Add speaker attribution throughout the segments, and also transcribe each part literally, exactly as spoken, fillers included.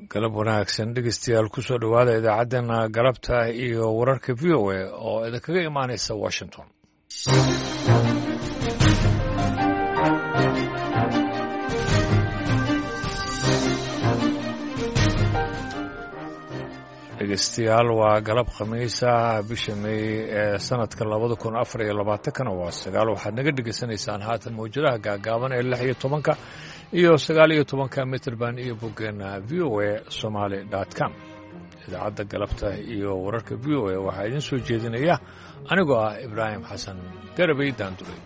Speaker 1: galab wanaagsan dhegeystayaal ku soo dhowaada idaacaddeenna galabta iyo wararka v o a oo idinkaga imaanaysa washington dhegeystayaal waa galab khamiisa bisha may ee sanadka labada kun afar iyo labaatankana waa sagaal waxaad naga dhegeysanaysaan haatan mawjadaha gaagaaban ee lix iyo tobanka iyo sagaal iyo tobanka mitrband iyo boggeena v o a somaali dot com idaacadda galabta iyo wararka v o a waxaa idiin soo jeedinaya anigoo ah ibraahim xasan garabay daanduley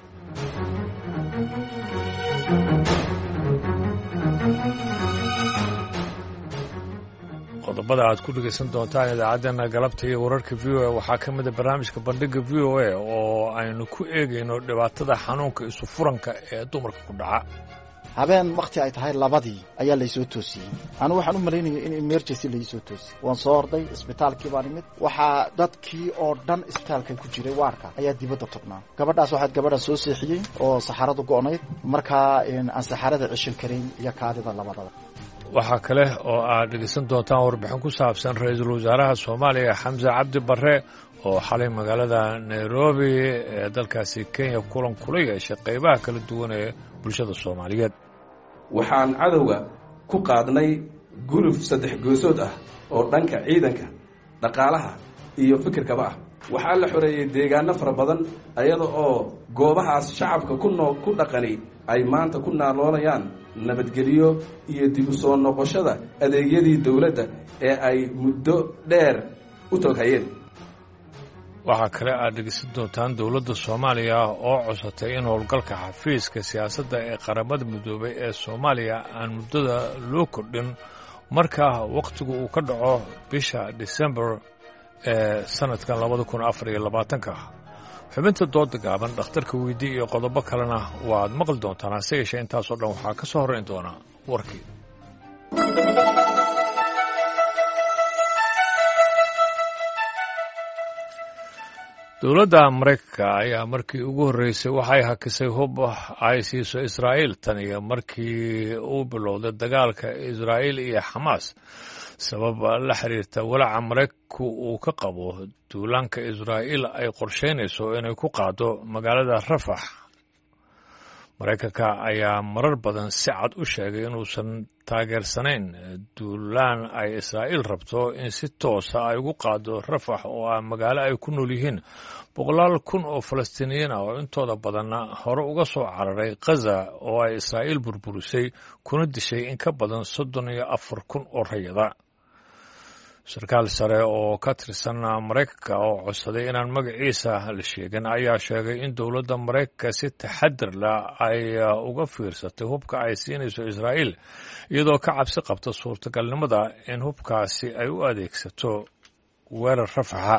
Speaker 1: qodobada aad ku dhegaysan doontaan idaacaddeenna galabta iyo wararka v o a waxaa ka mida barnaamijka bandhigga v o a oo aynu ku eegayno dhibaatada xanuunka isu furanka ee dumarka ku dhaca
Speaker 2: habeen wakhti ay tahay labadii ayaa laysoo toosiyey anu waxaan u malaynaya in emergency laysoo toosiyey waan soo orday isbitaalkii baan imid waxaa dadkii oo dhan isbitaalka ku jiray waarka ayaa dibadda tognaa gabadhaas waxaad gabadha soo seexiyey oo saxaradu go'nayd markaa aan saxarada ceshan karayn iyo kaadida labadaba
Speaker 1: waxaa kale oo aad dhegeysan doontaan warbixin ku saabsan ra-iisul wasaaraha soomaaliya xamse cabdi barre oo xalay magaalada nairobi ee dalkaasi kenya kulan kula yeeshay qaybaha kala duwan ee bulshada soomaaliyeed
Speaker 3: waxaan cadowga ku qaadnay guluf saddex goosood ah oo dhanka ciidanka dhaqaalaha iyo fikirkaba ah waxaa la xoreeyey deegaano fara badan ayada oo goobahaas shacabka ku noo ku dhaqani ay maanta ku naaloonayaan nabadgelyo iyo dib u soo noqoshada adeegyadii dawladda ee ay muddo dheer u toghayeen
Speaker 1: waxaa kale aad dhegeysan doontaan dowladda soomaaliya oo codsatay in howlgalka xafiiska siyaasadda ee qaramada midoobay ee soomaaliya aan muddada loo kordhin marka wakhtigu uu ka dhaco bisha disembar ee sanadkan labada kun afar iyo labaatanka xubinta dooda gaaban dhakhtarka weydii iyo qodobo kalena waad maqli doontaan hase yeeshee intaasoo dhan waxaa ka soo horrayn doonaa warkii dowladda maraykanka ayaa markii ugu horreysay waxay hakisay hub ay siiso israa'iil tan iyo markii uu bilowday dagaalka israa'iil iyo xamaas sabab la xiriirta walaaca maraykanku uu ka qabo duulaanka israa'iil ay qorshaynayso inay ku qaado magaalada rafax maraykanka ayaa marar badan si cad u sheegay inuusan taageersanayn duulaan ay israa'iil rabto in si toosa ay ugu qaado rafax oo ah magaalo ay ku nool yihiin boqolaal kun oo falastiiniyiin ah oo intooda badanna hore uga soo cararay khaza oo ay israa'iil burburisay kuna dishay in ka badan soddon iyo afar kun oo rayada sarkaal sare oo ka tirsan maraykanka oo codsaday inaan magaciisa la sheegin ayaa sheegay in dowladda maraykanka si taxadir leh ay uga fiirsatay hubka ay siinayso israa'iil iyadoo ka cabsi qabta suurtagalnimada in hubkaasi ay u adeegsato weerar rafaxa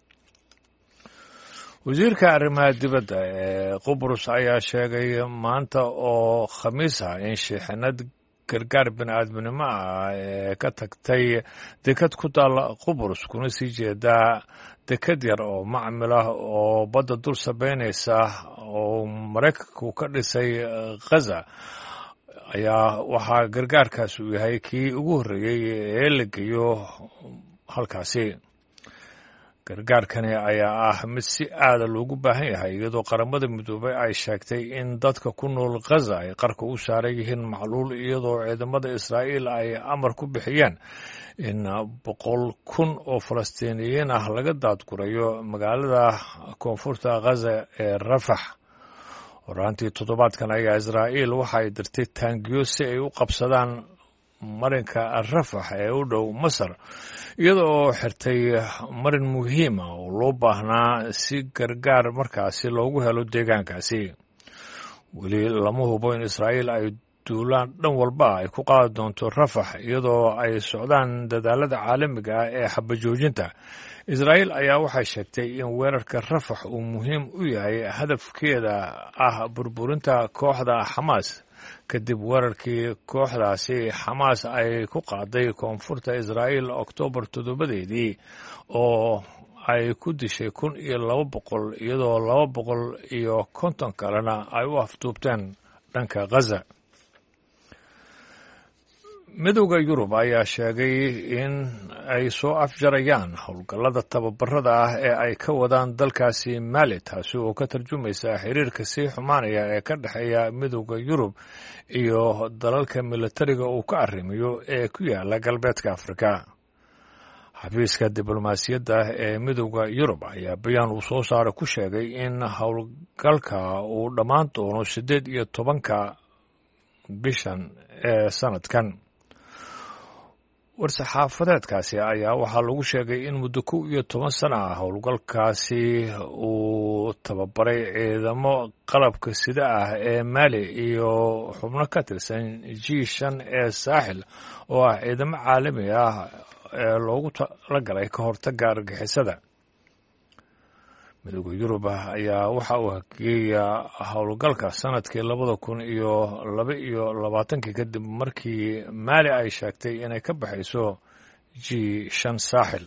Speaker 1: wasiirka arrimaha dibadda ee qubrus ayaa sheegay maanta oo khamiis ah in shiixinad gargaar bini'aadminimo ah ee ka tagtay dekad ku taalla qubrus kuna sii jeedaa dekad yar oo macmil ah oo badda dul sabaynaysa oo maraykanku ka dhisay khaza ayaa waxaa gargaarkaas uu yahay kii ugu horreeyey ee la geeyo halkaasi gargaarkani ayaa ah mid si aada loogu baahan yahay iyadoo qaramada midoobay ay sheegtay in dadka ku nool khaza ay qarka u saaran yihiin macluul iyadoo ciidamada israa'iil ay amar ku bixiyeen in boqol kun oo falastiiniyiin ah laga daadgurayo magaalada koonfurta khaza ee rafax horaantii toddobaadkan ayaa israa'iil waxay dirtay taangiyo si ay u qabsadaan marinka rafax ee u dhow masar iyada oo xirtay marin muhiima oo loo baahnaa si gargaar markaasi loogu helo deegaankaasi weli lama hubo in israa'iil ay duulaan dhan walba ay ku qaadi doonto rafax iyadoo ay socdaan dadaalada caalamiga ah ee xabajoojinta israa'iil ayaa waxay sheegtay in weerarka rafax uu muhiim u yahay hadafkeeda ah burburinta kooxda xamaas kadib weerarkii kooxdaasi xamaas ay ku qaaday koonfurta israa'iil oktoobar toddobadeedii oo ay ku dishay kun iyo laba boqol iyadoo laba boqol iyo konton kalena ay u afduubteen dhanka khaza midowda yurub ayaa sheegay in ay soo afjarayaan howlgallada tababarada ah ee ay ka wadaan dalkaasi Mali, taasi oo ka tarjumaysa xiriirka sii xumaanaya ee ka dhexeeya midowda yurub iyo dalalka militariga uu ka arrimayo ee ku yaala galbeedka Afrika. xafiiska diblomaasiyadda ee midowda yurub ayaa bayaan uu soo saaray ku sheegay in howlgalka uu dhammaan doono siddeed iyo tobanka bishan ee sanadkan. war-saxaafadeedkaasi ayaa waxaa lagu sheegay in muddo kow iyo toban sano ah howlgalkaasi uu tababaray ciidamo qalabka sida ah ee Mali iyo xubno ka tirsan G shan ee saaxil oo ah ciidamo caalami ah ee loogu talagalay ka hortagga argagixisada. midowda yurub ayaa waxa uu hageeyaa howlgalka sanadkii labada kun iyo laba iyo labaatankii kadib markii Mali ay sheegtay inay ka baxayso G shan saaxil.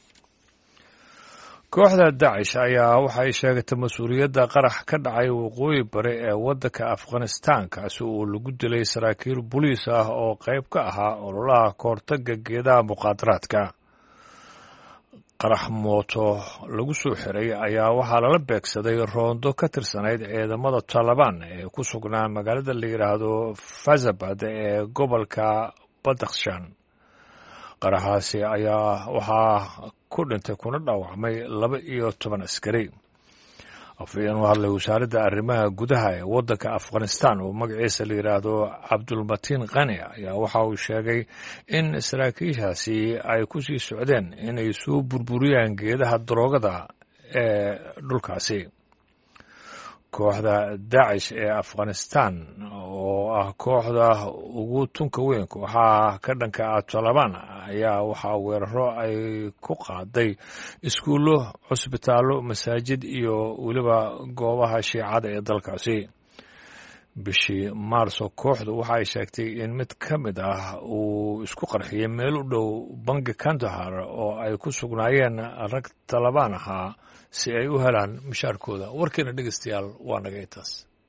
Speaker 1: kooxda Daesh ayaa waxay sheegatay mas-uuliyadda qarax ka dhacay waqooyi bari ee waddanka Afghanistan, kaasi oo lagu dilay saraakiil booliis ah oo qayb ka ahaa ololaha ka hortagga geedaha muqaadaraadka. qarax mooto lagu soo xiray ayaa waxaa lala beegsaday roondo ka tirsanayd ciidamada Taliban ee ku sugnaa magaalada la yidhaahdo Fazabad ee gobolka Badakhshan. qaraxaasi ayaa waxaa ku dhintay kuna dhaawacmay laba iyo toban askari. afhayeen u hadlay wasaaradda arrimaha gudaha ee waddanka Afghanistan oo magaciisa la yidhaahdo Cabdulmatiin Qani ayaa waxa uu sheegay in saraakiishaasi ay ku sii socdeen inay soo burburiyaan geedaha daroogada ee dhulkaasi. kooxda Daesh ee Afghanistan oo ah kooxda ugu tunka weyn kooxaha ka dhanka ah Taliban ayaa waxaa weeraro ay ku qaaday iskuullo, cusbitaallo, masaajid iyo weliba goobaha shiicada ee dalkaasi. bishii maarso kooxdu waxa ay sheegtay in mid ka mid ah uu isku qarxiyay meel u dhow bangi Kandahar oo ay ku sugnaayeen rag Taliban ahaa si ay u helaan mushaarkooda. warkeena dhegeystayaal waa naga intaas.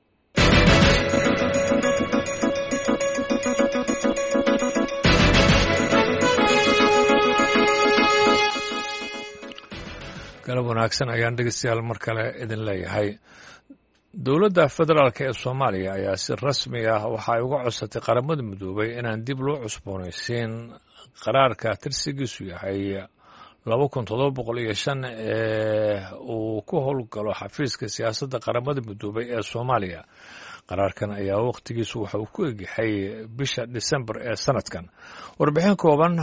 Speaker 1: galab wanaagsan ayaan dhegeystayaal mar kale idin leeyahay. dowladda federaalk ee Soomaaliya ayaa si rasmi ah waxa ay uga codsatay qaramada midoobay inaan dib loo cusboonaysiin qaraarka tirsigiisu yahay laba kun toddoba boqol iyo shan ee uu ku howlgalo xafiiska siyaasadda qaramada midoobay ee Soomaaliya. qaraarkan ayaa waqtigiisu waxa uu ku egyahay bisha December ee sanadkan. warbixin kooban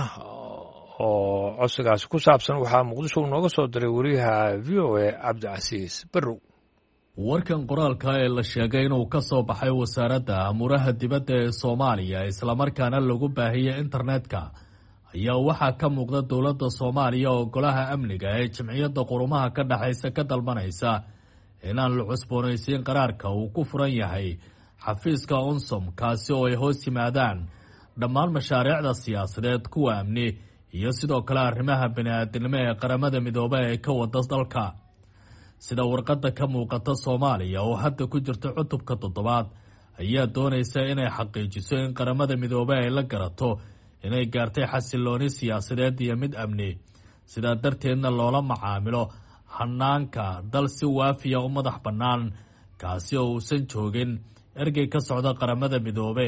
Speaker 1: oo codsigaasi ku saabsan waxaa Muqdisho nooga soo diray wariyaha V O A Cabdicasiis Barrow.
Speaker 4: warkan qoraalka ee la sheegay inuu ka soo baxay wasaaradda amuraha dibadda ee Soomaaliya islamarkaana lagu baahiyay internetka ayaa waxaa ka muuqda dowladda Soomaaliya oo golaha amniga ee Jamciyadda Qurumaha ka dhaxaysa ka dalbanaysa inaan la cusboonaysiin qaraarka uu ku furan yahay xafiiska UNSOM, kaasi oo ay hoos yimaadaan dhammaan mashaariicda siyaasadeed, kuwa amni iyo sidoo kale arrimaha bini'aadanimo ee qaramada midoobay ee ka wada dalka. sida warqadda ka muuqata Soomaaliya oo hadda ku jirta cutubka toddobaad ayaa doonaysa inay xaqiijiso in qaramada midoobay ay la garato inay gaartay xasilooni siyaasadeed iyo mid amni, sidaa darteedna loola macaamilo hanaanka dal si waafiya u madax bannaan, kaasi oo uusan joogin ergey ka socda qaramada midoobe.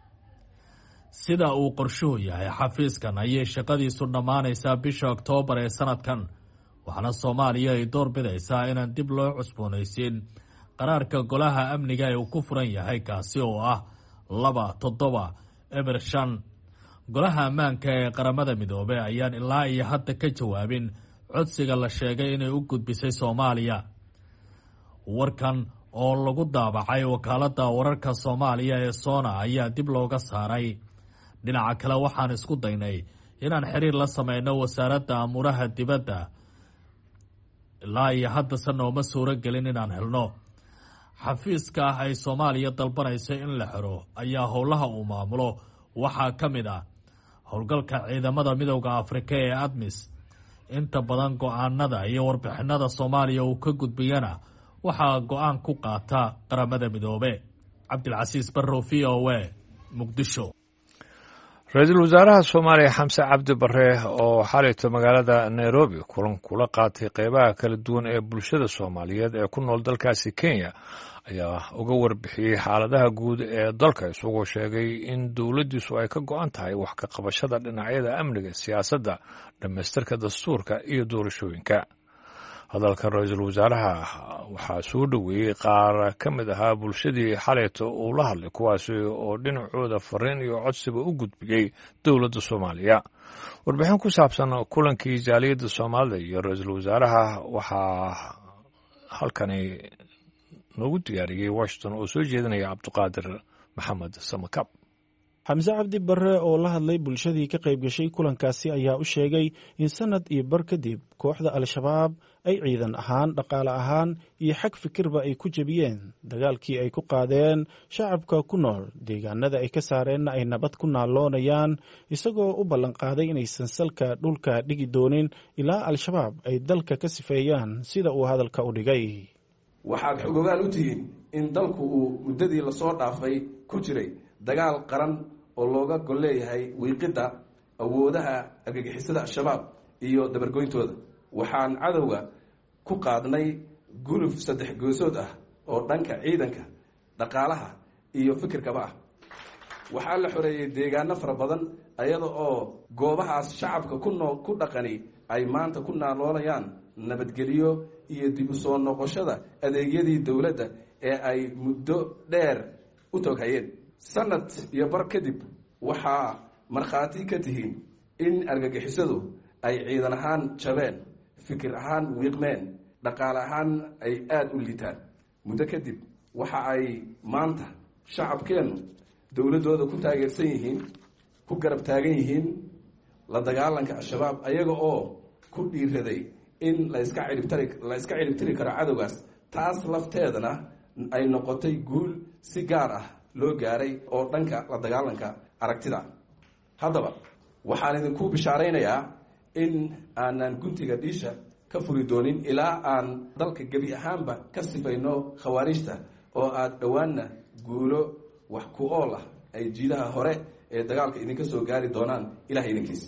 Speaker 4: sida uu qorshuhu yahay xafiiskan ayay shaqadiisu dhammaanaysaa bisha Oktoobar ee sanadkan, waxaana Soomaaliya ay door bidaysaa inaan dib loo cusboonaysiin qaraarka golaha amniga ee uu ku furan yahay, kaasi oo ah laba toddoba eber shan. golaha ammaanka ee qaramada midoobey ayaan ilaa iyo hadda ka jawaabin codsiga la sheegay inay u gudbisay Soomaaliya. warkan oo lagu daabacay wakaaladda wararka Soomaaliya ee Soona ayaa dib looga saaray. dhinaca kale waxaan isku daynay inaan xiriir la sameyno wasaaradda amuraha dibadda, ilaa iyo haddase nooma suuro gelin inaan helno. xafiiska ah ay Soomaaliya dalbanayso in la xiro ayaa howlaha uu maamulo waxaa ka mid ah howlgalka ciidamada midowda Afrika ee ADMIS. inta badan go-aanada iyo warbixinada Soomaaliya uu ka gudbiyana waxaa go-aan ku qaata qaramada midoobe. Cabdilcasiis Barrow, V O A, Muqdisho.
Speaker 1: ra-iisul wasaaraha soomaaliya xamse cabdi bare oo xalayto magaalada nairobi kulan kula qaatay qeybaha kala duwan ee bulshada soomaaliyeed ee ku nool dalkaasi kenya ayaa uga warbixiyey xaaladaha guud ee dalka isagoo sheegay in dowladdiisu ay ka go-an tahay wax ka qabashada dhinacyada amniga siyaasadda dhammaystirka dastuurka iyo doorashooyinka hadalka ra-iisul wasaaraha waxaa soo dhoweeyey qaar ka mid ahaa bulshadii xalayto uu la hadlay kuwaasi oo dhinacooda fariin iyo codsiba u gudbiyey dowladda soomaaliya warbixin ku saabsan kulankii jaaliyadda soomaalida iyo ra-iisul wasaaraha waxaa halkani noogu diyaariyey washington oo soo jeedinaya cabdiqaadir maxamed samakab
Speaker 5: xamse cabdi bare oo la hadlay bulshadii ka qayb gashay kulankaasi ayaa u sheegay in sanad iyo bar kadib kooxda al-shabaab ay ciidan ahaan dhaqaale ahaan iyo xag fikirba ay ku jebiyeen dagaalkii ay ku qaadeen shacabka ku nool deegaanada ay ka saareenna ay nabad ku naalloonayaan isagoo u ballanqaaday inaysan salka dhulka dhigi doonin ilaa al-shabaab ay dalka ka sifeeyaan sida uu hadalka u dhigay
Speaker 3: waxaad xogogaan u tihiin in dalku uu muddadii lasoo dhaafay ku jiray dagaal qaran oo looga gol leeyahay wiiqidda awoodaha argagixisada al-shabaab iyo dabargoyntooda waxaan cadowga ku qaadnay guluf saddex goosood ah oo dhanka ciidanka dhaqaalaha iyo fikirkaba ah waxaa la xoreeyey deegaano fara badan iyada oo goobahaas shacabka ku noo ku dhaqani ay maanta ku naaloolayaan nabadgelyo iyo dib u soo noqoshada adeegyadii dowladda ee ay muddo dheer u toghayeen sanad iyo bar kadib waxaa markhaati ka tihiin in argagixisadu ay ciidan ahaan jabeen fikir ahaan wiiqmeen dhaqaale ahaan ay aada u liitaan muddo kadib waxa ay maanta shacabkeennu dowladdooda ku taageersan yihiin ku garab taagan yihiin la dagaalanka al-shabaab ayaga oo ku dhiiraday in laska ciribtari la iska ciribtiri karo cadowgaas taas lafteedana ay noqotay guul si gaar ah loo gaaray oo dhanka la dagaalanka aragtida haddaba waxaan idinku bishaaraynayaa in aanan guntiga dhiisha ka furi doonin ilaa aan dalka gebi ahaanba ka sifayno khawaarijta oo aada dhowaanna guulo wax ku ool ah ay jiidaha hore ee dagaalka idinka soo gaari doonaan ilaah idinkiis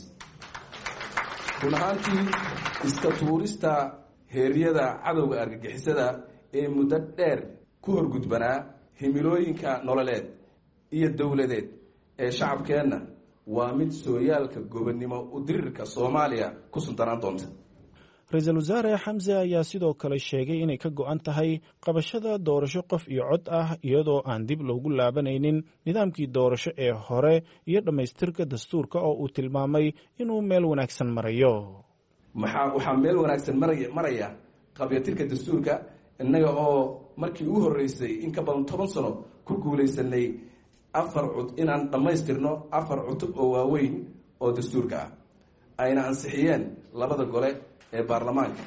Speaker 3: run ahaantii iska tuurista heeryada cadowga argagixisada ee muddo dheer ku horgudbanaa himilooyinka nololeed iyo dowladeed ee shacabkeenna waa mid sooyaalka gobonnimo u dirirka soomaaliya ku suntanaan doonta
Speaker 5: ra-iisul wasaare xamse ayaa sidoo kale sheegay inay ka go-an tahay qabashada doorasho qof iyo cod ah iyadoo aan dib loogu laabanaynin nidaamkii doorasho ee hore iyo dhammaystirka dastuurka oo uu tilmaamay inuu meel wanaagsan marayo
Speaker 3: maxaa waxaa meel wanaagsan maraya maraya qabyatirka dastuurka innaga oo markii ugu horreysay in ka badan toban sano ku guulaysanay afar cud inaan dhammaystirno afar cutub oo waaweyn oo dastuurka ah ayna ansixiyeen labada gole ee baarlamaanka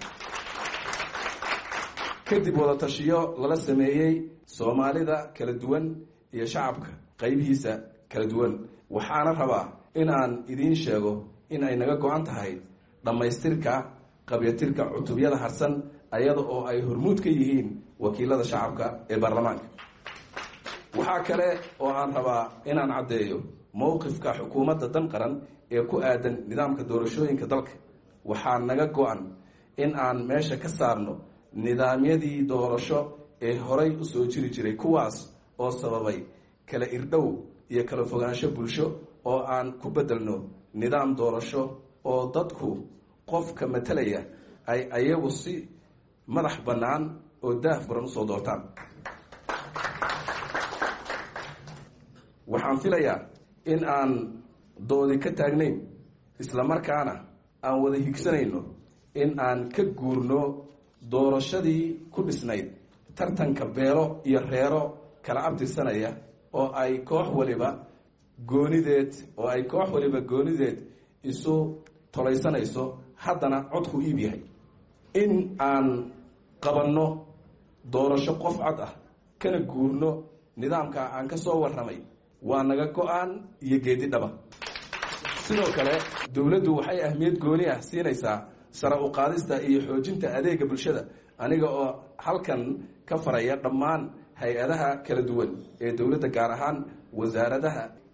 Speaker 3: kadib wada tashiyo lala sameeyey soomaalida kala duwan iyo shacabka qaybihiisa kala duwan waxaana rabaa in aan idiin sheego in ay naga go-an tahay dhammaystirka qabyatirka cutubyada harsan ayada oo ay hormuud ka yihiin wakiilada shacabka ee baarlamaanka waxaa kale oo aan rabaa inaan caddeeyo mowqifka xukuumadda dan qaran ee ku aadan nidaamka doorashooyinka dalka waxaa naga go-an in aan meesha ka saarno nidaamyadii doorasho ee horay u soo jiri jiray kuwaas oo sababay kala irdhow iyo kala fogaansho bulsho oo aan ku beddelno nidaam doorasho oo dadku qofka matalaya ay ayagu si madax bannaan oo daah furan usoo doortaan waxaan filayaa in aan doodi ka taagnayn islamarkaana aan wada higsanayno in aan ka guurno doorashadii ku dhisnayd tartanka beelo iyo reero kala abtirsanaya oo ay koox waliba goonideed oo ay koox waliba goonideed isu tolaysanayso haddana codku iib yahay in aan qabanno doorasho qof cod ah kana guurno nidaamka aan ka soo warramay waa naga go-aan iyo geedi dhaba sidoo kale dowladdu waxay ahmiyad gooni ah siinaysaa sare u qaadista iyo xoojinta adeega bulshada aniga oo halkan ka faraya dhammaan hay-adaha kala duwan ee dowladda gaar ahaan wasaaradaha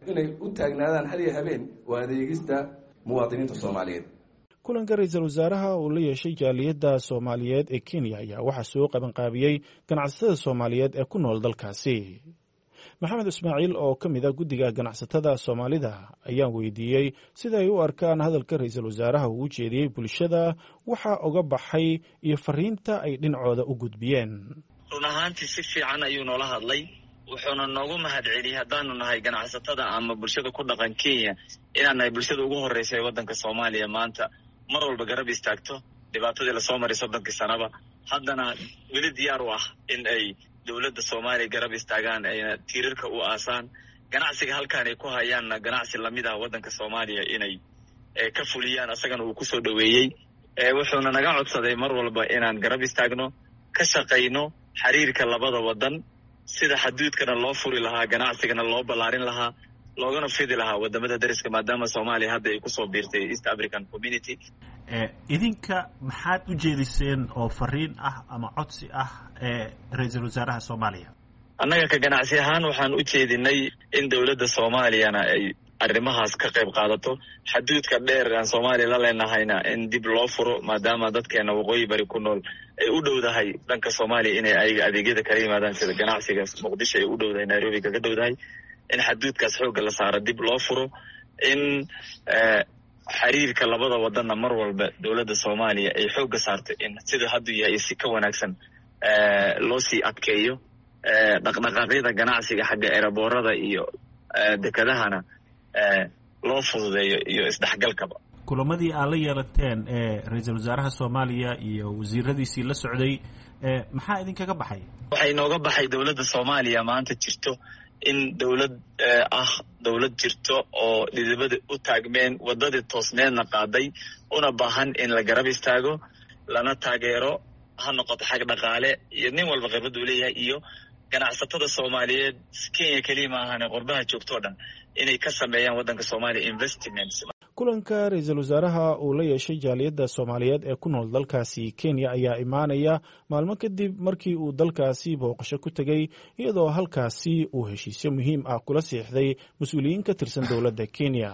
Speaker 3: inay u taagnaadaan hal iyo habeen waa adeegista muwaadiniinta soomaaliyeed.
Speaker 5: kulanka ra-iisul wasaaraha uu la yeeshay jaaliyadda soomaaliyeed ee kenya ayaa waxaa soo qabanqaabiyey ganacsatada soomaaliyeed ee ku nool dalkaasi. maxamed ismaaciil oo ka mid a guddiga ganacsatada soomaalida ayaan weydiiyey sida ay u arkaan hadalka ra-iisul wasaaraha uu u jeediyey bulshada, waxaa oga baxay iyo fariinta ay dhinacooda u gudbiyeen.
Speaker 6: run ahaantii si fiican ayuu noola hadlay, wuxuuna noogu mahad celiyey haddaanu nahay ganacsatada ama bulshada ku dhaqan Kenya inaan nahay bulshada ugu horreysay waddanka Soomaaliya maanta mar walba garab istaagto dhibaatadii lasoo maray soddonkii sanaba, haddana weli diyaar u ah in ay dowladda Soomaaliya garab istaagaan ayna tiirarka u aasaan ganacsiga halkaan ay ku hayaanna ganacsi lamid ah waddanka Soomaaliya inay ka fuliyaan. asagana uu kusoo dhaweeyey, wuxuuna naga codsaday mar walba inaan garab istaagno, ka shaqayno xiriirka labada waddan, sida xaduudkana loo furi lahaa, ganacsigana loo ballaarin lahaa, loogana fidi lahaa wadamada dariska maadaama Soomaaliya hadda ay kusoo biirtay East African Community.
Speaker 7: idinka maxaad u jeediseen oo fariin ah ama codsi ah ee ra-iisul wasaaraha Soomaaliya?
Speaker 6: annaga ka ganacsi ahaan waxaan u jeedinay in dowladda Soomaaliyana ay arrimahaas ka qayb qaadato, xaduudka dheer aan Soomaaliya la leenahayna in dib loo furo maadaama dadkeena waqooyi bari ku nool ay u dhowdahay dhanka Soomaaliya inay ayaga adeegyada kala yimaadaan sida ganacsiga Muqdisho ay u dhowdahay, Nairobi kaga dhowdahay, in xaduudkaas xoogga la saaro, dib loo furo, in xiriirka labada wadanna mar walba dowladda Soomaaliya ay xoogga saarto in sida haddu yahay si ka wanaagsan loo sii adkeeyo dhaqdhaqaaqyada ganacsiga xagga eraboorada iyo dekedahana loo fududeeyo iyo isdhexgalkaba.
Speaker 7: kulamadii aad la yeelateen ee ra-iisul wasaaraha Soomaaliya iyo wasiiradiisii la socday maxaa idinkaga baxay?
Speaker 6: waxay nooga baxay dowladda Soomaaliya maanta jirto in dowlad ah dowlad jirto oo dhidibada u taagmeen wadadii toosneedna qaaday, una baahan in la garab istaago lana taageero, ha noqoto xag dhaqaale iyo nin walba khibrad uu leeyahay, iyo ganacsatada Soomaaliyeed Kenya kaliya ma ahan qurbaha joogto dhan inay ka sameeyaan waddanka Soomaaliya investments.
Speaker 5: kulanka ra-iisul wasaaraha uu la yeeshay jaaliyadda Soomaaliyeed ee ku nool dalkaasi Kenya ayaa imaanaya maalmo kadib markii uu dalkaasi booqasho ku tegey, iyadoo halkaasi uu heshiisyo muhiim ah kula siixday mas-uuliyiin ka tirsan dowladda Kenya.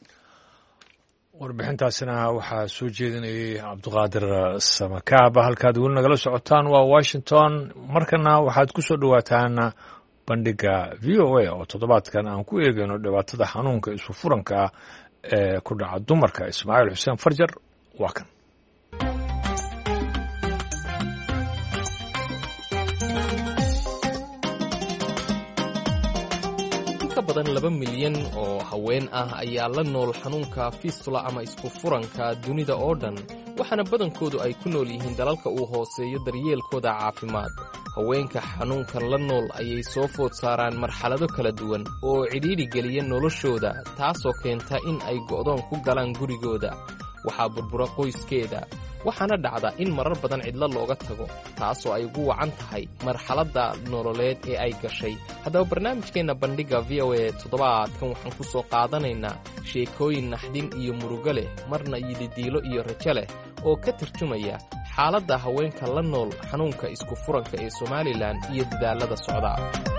Speaker 1: warbixintaasina waxaa soo jeedinayay cabdiqaadir samakaaba. halkaad weli nagala socotaan waa Washington. markana waxaad ku soo dhawaataan bandhiga V O A oo toddobaadkan aan ku eegayno dhibaatada xanuunka isu furanka ah ee ku dhaca dumarka. Ismaaciil Xuseen Farjar waa kan.
Speaker 8: inka badan laba milyan oo haween ah ayaa la nool xanuunka fistula ama isku furanka dunida oo dhan, waxaana badankoodu ay ku nool yihiin dalalka uu hooseeyo daryeelkooda caafimaad. haweenka xanuunkan la nool ayay soo food saaraan marxalado kala duwan oo cidhiidhi geliya noloshooda, taasoo keenta in ay go'doon ku galaan gurigooda. waxaa burbura qoyskeeda, waxaana dhacda in marar badan cidlo looga tago, taasoo ay ugu wacan tahay marxaladda nololeed ee ay gashay. haddaba barnaamijkeenna bandhigga V O A toddobaadkan waxaan ku soo qaadanaynaa sheekooyin naxdin iyo murugo leh, marna yididiilo iyo rajo leh oo ka tarjumaya xaaladda haweenka la nool xanuunka isku furanka ee Somalilan iyo dadaallada socda.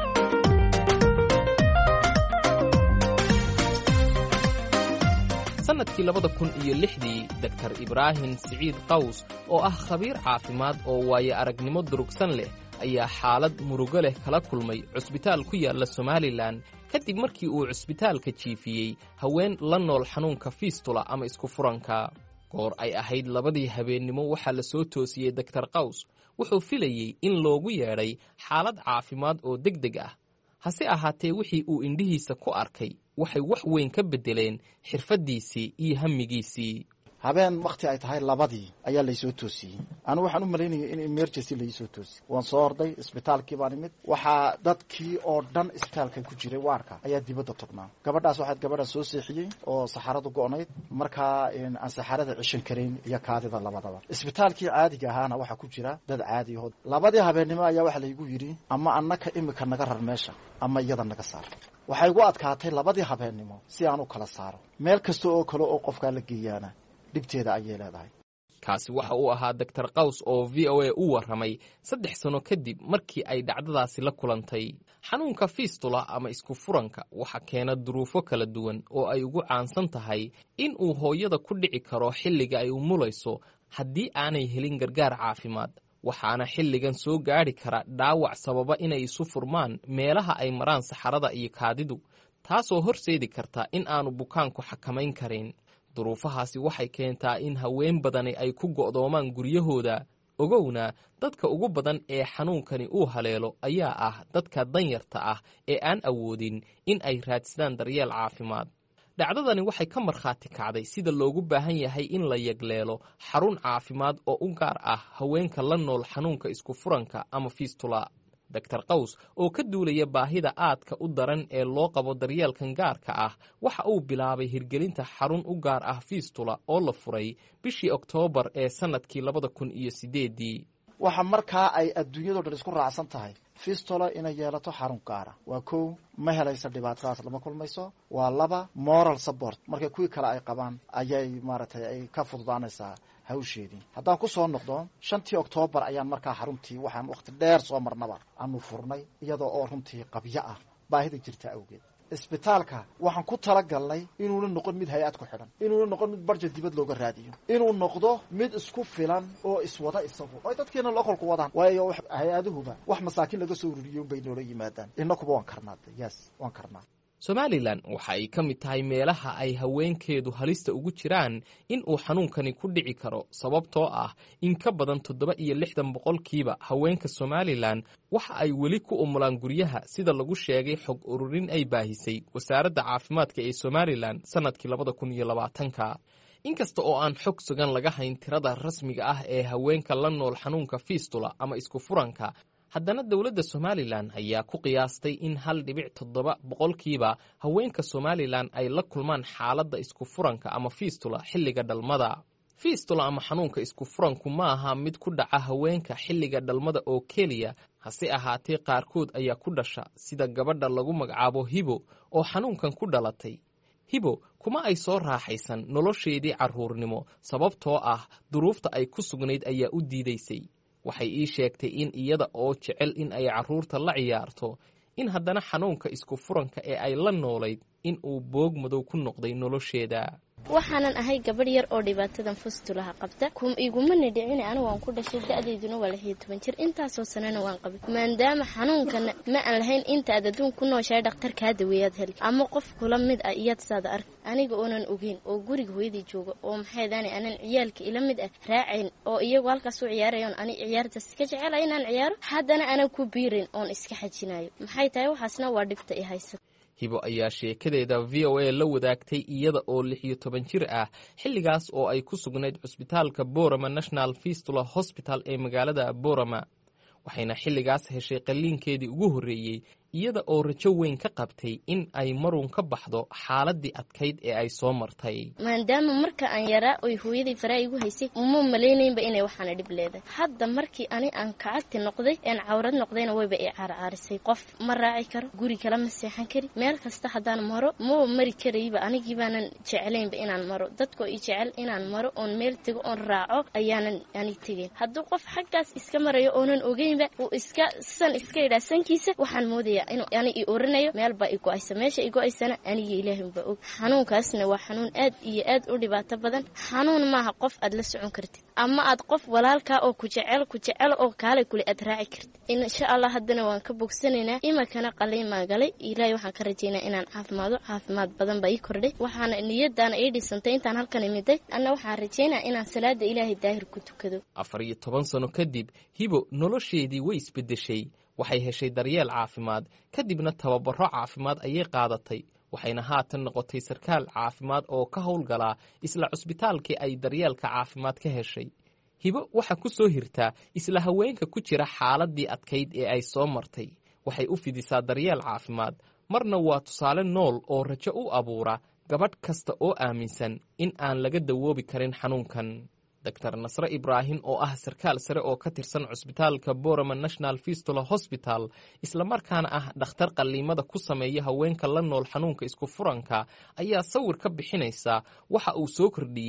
Speaker 8: sanadkii labada kun iyo lixdii, Doctor Ibraahim Siciid Qaws oo ah khabiir caafimaad oo waayo aragnimo durugsan leh ayaa xaalad murugo leh kala kulmay cusbitaal ku yaalla Somalilan kadib markii uu cusbitaalka jiifiyey haween la nool xanuunka fistula ama isku furanka. goor ay ahayd labadii habeennimo waxaa la soo toosiyey Doctor Qaws wuxuu filayey in loogu yeedhay xaalad caafimaad oo degdeg ah, hase ahaatee wixii uu indhihiisa ku arkay waxay wax weyn ka beddeleen xirfaddiisii iyo hamigiisii.
Speaker 2: habeen wakti ay tahay labadii ayaa laysoo toosiyey. anigu waxaan u malaynaya in emergency laisoo toosiyey. waan soo orday isbitaalkii baan imid. waxaa dadkii oo dhan isbitaalka ku jiray waarka ayaa dibadda tognaa. gabadhaas waxaad gabadha soo seexiyey oo saxaradu go'nayd, markaa aan saxarada cishan karayn iyo kaadida labadaba. isbitaalkii caadiga ahaana waxaa ku jira dad caadi aho. labadii habeennimo ayaa waxaa laygu yidhi ama annaka imika naga rar meesha ama iyada naga saar. waxay igu adkaatay labadii habeennimo si aan u kala saaro. meel kasta oo kale oo qofkaa la geeyaana dhibteeda ayay leedahay.
Speaker 8: kaasi waxa uu ahaa doctor qaws oo v o a u warramay saddex sano kadib markii ay dhacdadaasi la kulantay. xanuunka fistula ama isku furanka waxa keena duruufo kala duwan oo ay ugu caansan tahay in uu hooyada ku dhici karo xilliga ay umulayso haddii aanay helin gargaar caafimaad, waxaana xilligan soo gaadhi kara dhaawac sababa inay isu furmaan meelaha ay maraan saxarada iyo kaadidu, taasoo horseedi karta in aanu bukaanku xakamayn karin. duruufahaasi waxay keentaa in haween badani ay ku go'doomaan guryahooda. ogowna dadka ugu badan ee xanuunkani uu haleelo ayaa ah dadka danyarta ah ee aan awoodin in ay raadsadaan daryeel caafimaad. dhacdadani waxay ka markhaati kacday sida loogu baahan yahay in la yagleelo xarun caafimaad oo u gaar ah haweenka la nool xanuunka isku furanka ama fistula. doctor qaws oo ka duulaya baahida aadka u daran ee loo qabo daryeelkan gaarka ah waxa uu bilaabay hirgelinta xarun u gaar ah fistula oo la furay bishii Oktoobar ee sanadkii labada kun iyo sideedii.
Speaker 2: waxa markaa ay adduunyadu dhan isku raacsan tahay fistula inay yeelato xarun gaara. waa kow, ma helaysa dhibaatadaas lama kulmayso. waa laba, moral support markay kuwii kale ay qabaan ayay maaragtay ay ka fududaanaysaa hawsheedii. haddaan ku soo noqdo shantii Oktoobar ayaan markaa xaruntii waxaan waqti dheer soo marnaba aanu furnay iyadoo oo runtii qabyo ah baahida jirta awgeed. isbitaalka waxaan ku talagalnay inuuna noqon mid hay-ad ku xidhan, inuuna noqon mid barjet dibad looga raadiyo, inuu noqdo mid isku filan oo iswada isagu ay dadkeena lokolku wadaan. waayo hay-aduhuba wax masaakiin laga soo ururiyo bay noola yimaadaan. inakuba waan karnaa yes waan karnaa.
Speaker 8: Somalilan waxa ay ka mid tahay meelaha ay haweenkeedu halista ugu jiraan in uu xanuunkani ku dhici karo, sababtoo ah in ka badan toddoba iyo lixdan boqolkiiba haweenka Somalilan waxa ay weli ku umulaan guryaha, sida lagu sheegay xog ururin ay baahisay wasaaradda caafimaadka ee Somalilan sanadkii labada kun iyo labaatanka. inkasta oo aan xog sugan laga hayn tirada rasmiga ah ee haweenka la nool xanuunka fistula ama isku furanka, haddana dowladda Somalilan ayaa ku qiyaastay in hal dhibic toddoba boqolkiiba haweenka Somalilan ay la kulmaan xaaladda isku furanka ama fistula xilliga dhalmada. fistula ama xanuunka isku furanku ma aha mid ku dhaca haweenka xilliga dhalmada oo keliya, hase ahaatee qaarkood ayaa ku dhasha, sida gabadha lagu magacaabo Hibo oo xanuunkan ku dhalatay. Hibo kuma ay soo raaxaysan nolosheedii carruurnimo, sababtoo ah duruufta ay ku sugnayd ayaa u diidaysay. waxay ii sheegtay in iyada oo jecel in ay carruurta la ciyaarto, in haddana xanuunka isku furanka ee ay la noolayd in uu boog madow ku noqday nolosheeda.
Speaker 9: waxaanan ahay gabadh yar oo dhibaatadan fistulaha qabta. iguma nidhicin anigu waan ku dhashay, da'dayduna waa lix iyo toban jir, intaasoo sanana waan qabay. maadaama xanuunkana ma aan lahayn inta aad adduun ku nooshahay dhakhtar kaa daweeyaad heli ama qof kula mid ah iyaad saada ark. aniga oonan ogeyn oo guriga hooyadii jooga oo maxaydaani aanan ciyaalka ila mid ah raacayn oo iyagu halkaas u ciyaarayoon ani ciyaartaas iska jecelahay inaan ciyaaro, haddana aanan ku biirin oon iska xajinayo. maxay tahay waxaasna waa dhibta i haysa. Hibo ayaa sheekadeeda v o a la wadaagtay iyada oo lix iyo toban jir ah, xilligaas oo ay ku sugnayd cusbitaalka Boorama National Fistula Hospital ee magaalada Boorama. waxayna xilligaas heshay qalliinkeedii ugu horreeyey, iyada oo rajo weyn ka qabtay in ay marun ka baxdo xaaladii adkayd ee ay soo martay. maadaama marka aan yaraa oy hooyadii faraa igu haysay uma maleynaynba inay waxaana dhib leedahay. hadda markii ani aan kacagti noqday een cawrad noqdayna wayba i caarcaarisay. qof ma raaci karo, guri kale ma seexan kari, meel kasta haddaan maro ma mari karayba. anigii baanan jecelaynba inaan maro, dadkoo i jecel inaan maro oon meel tego oon raaco ayaanan ani tegayn. hadduu qof xaggaas iska marayo oonan ogeynba uu iska san iska idhaa sankiisa, waxaan moodaya inuu ani i oranayo meel baa i go'aysa. meesha i go'aysana aniga ilaahay baa og. xanuunkaasna waa xanuun aad iyo aad u dhibaato badan. xanuun maaha qof aad la socon kartid ama aad qof walaalkaa oo ku jecel ku jecel oo kaalay kule aad raaci kartid. insha allah haddana waan ka bogsanaynaa. imakana qalliimaa galay. ilaahay waxaan ka rajaynaa inaan caafimaado. caafimaad badan baa ii kordhay. waxaana niyadaana ii dhisantay intaan halkan imiday. anna waxaan rajaynaa inaan salaada ilaahay daahir ku tukado. afar iyo toban sano kadib, Hibo nolosheedii way isbedeshay. waxay heshay daryeel caafimaad, kadibna tababaro caafimaad ayay qaadatay. waxayna haatan noqotay sarkaal caafimaad oo ka howlgala isla cusbitaalkii ay daryeelka caafimaad ka heshay. Hibo waxa ku soo hirtaa isla haweenka ku jira xaaladii adkayd ee ay soo martay. waxay u fidisaa daryeel caafimaad, marna waa tusaale nool oo rajo u abuura gabadh kasta oo aaminsan in aan laga dawoobi karin xanuunkan. doctor Nasre Ibrahim oo ah sarkaal sare oo ka tirsan cusbitaalka Boorama National Fistula Hospital, isla markaana ah dhakhtar qalliimada ku sameeya haweenka la nool xanuunka isku furanka, ayaa sawir ka bixinaysa waxa uu soo kordhiyey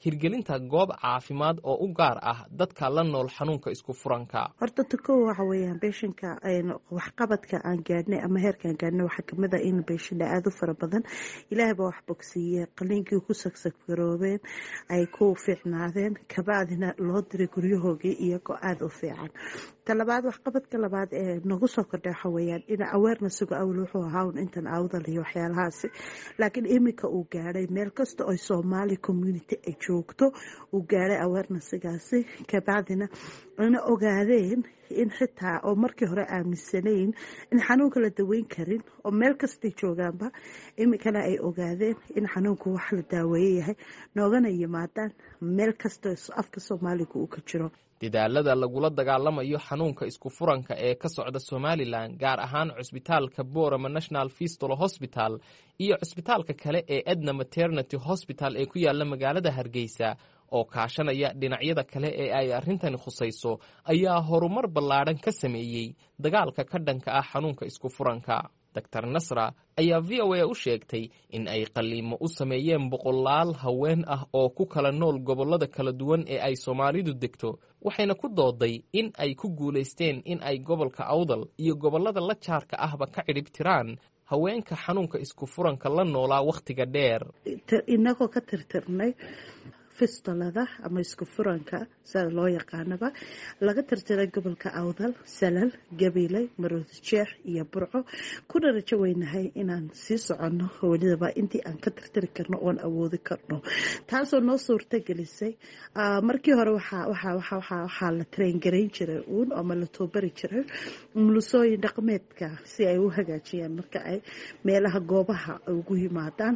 Speaker 8: hirgelinta goob caafimaad oo u gaar ah dadka la nool xanuunka isku furanka.
Speaker 10: horta takow waxa weeyaan beeshanka waxqabadka aan gaadhnay ama heerkaan gaadhnay waxaa kamid ah in beeshana aada u fara badan ilaahay baa wax bogsiiyey qaliinkii ku sagsaggaroobeen ay ku fiicnaadeen kabacdina loo diray guryahoogii iyagoo aada u fiican. talabaad waxqabadka labaad ee nagu soo kordhay waxa weeyaan in awarenessigu awl wuxuu ahaa un intan awdal iyo waxyaalahaasi laakiin iminka uu gaadhay meel kasta oo Soomaali community ay joogto uu gaadhay awarenessigaasi kabacdina ana ogaadeen in xitaa oo markii hore aaminsanayn in xanuunka la daweyn karin oo meel kasta joogaanba iminkana ay ogaadeen in xanuunku wax la daaweeyay yahay noogana yimaadaan meel kasta afka Soomaaliga uu ka jiro.
Speaker 8: dadaalada lagula dagaalamayo xanuunka isku furanka ee ka socda Somaliland gaar ahaan cusbitaalka Boorama National Fistula Hospital iyo cusbitaalka kale ee Edna Maternity Hospital ee ku yaala magaalada Hargeysa oo kaashanaya dhinacyada kale ee ay arintani khusayso ayaa horumar ballaaran ka sameeyay dagaalka ka dhanka ah xanuunka isku furanka. Doctor Nasra ayaa V O A u sheegtay in ay qaliimo u sameeyeen boqolaal haween ah oo ku kala nool gobollada kala duwan ee ay Soomaalidu degto waxayna ku dooday in ay ku guuleysteen in ay gobolka Awdal iyo gobollada la jaarka ahba ka cirib tiraan haweenka xanuunka isku furanka la noolaa waqtiga dheer.
Speaker 10: inagoo ka tirtirnay fistulada ama isku furanka sida loo yaqaanaba laga tirtiray gobolka Awdal, Salal, Gabiley, Maroodi Jeex iyo Burco kuna rajo weynahay inaan sii soconno waliba intii aan ka tirtiri karno oon awoodi karno taasoo noo suurta gelisay markii hore waxa waxa waxa waxa la train gareyn jiray uun ama la toobari jiray mulusooyin dhaqameedka si ay u hagaajiyaan marka ay meelaha goobaha ugu yimaadaan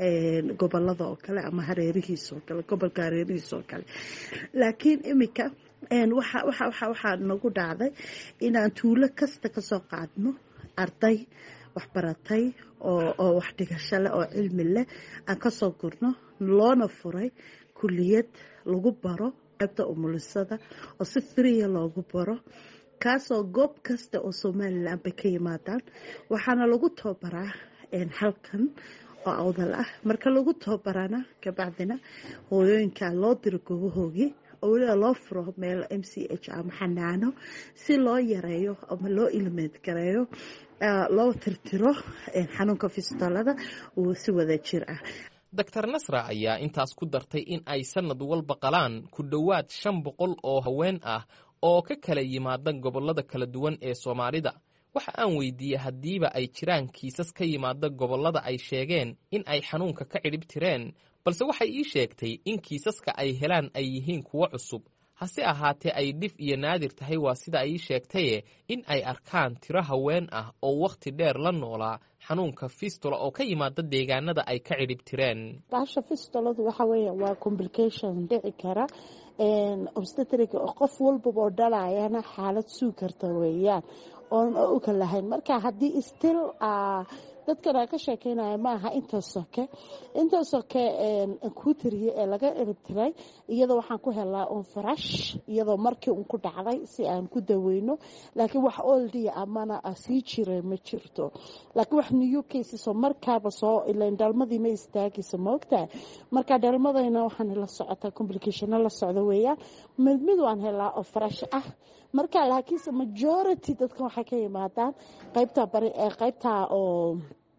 Speaker 10: gobolada oo kale ama hareerihiisa oo kale gobolka hareerihiisa oo kale laakiin imika waxa waxa waxa waxa nagu dhacday inaan tuulo kasta ka soo qaadno arday wax baratay oo oo wax dhigasho leh oo cilmi leh aan ka soo gurno loona furay kulliyad lagu baro qaybta umulisada oo si free loogu baro kaasoo goob kasta oo Somaliland ka yimaadaan waxaana lagu tababaraa halkan oo Awdal ah marka lagu tababarana kabacdina hooyooyinka loo diro goobahoogii oo loo furo meel M C H ama xanaano si loo yareeyo ama loo ilmeed gareeyo loo tirtiro xanuunka fistulada oo si wada jir ah.
Speaker 8: Doctor Nasra ayaa intaas ku dartay in ay sanad walba qalaan ku dhowaad shan boqol oo haween ah oo ka kala yimaada gobollada kala duwan ee Soomaalida. waxa aan weydiiyey haddiiba ay jiraan kiisas ka yimaada gobollada ay sheegeen in ay xanuunka ka cirib tireen balse waxay ii sheegtay in kiisaska ay helaan ay yihiin kuwo cusub hase ahaatee ay dhif iyo naadir tahay waa sida ay ii sheegtaye in ay arkaan tiro haween ah oo wakhti dheer la noolaa xanuunka fistula oo ka yimaada deegaanada ay ka cirib tireen.
Speaker 10: baasha fistuladu waxa weeye waa complication dhici kara obstetric qof walba oo dhalayana xaalad suu karta weeyaan oon u kala lahayn marka haddii still dadkana ka sheekeynaya ma aha inta soke inta soke ku tiriye ee laga iribtiray iyadoo waxaan ku helaa on fresh iyadoo markii uu ku dhacday si aan ku daweyno laakiin wax oldi amana asii jiray ma jirto laakiin wax new cases oo markaaba soo ileen dhalmadii ma istaagayso moogtaa marka dhalmadayna waxaan la socotaa complication la socdo weeyaan mid mid waan helaa oo fresh ah marka laakiin majority dadka waxay ka yimaadaan qaybta bari ee qaybta oo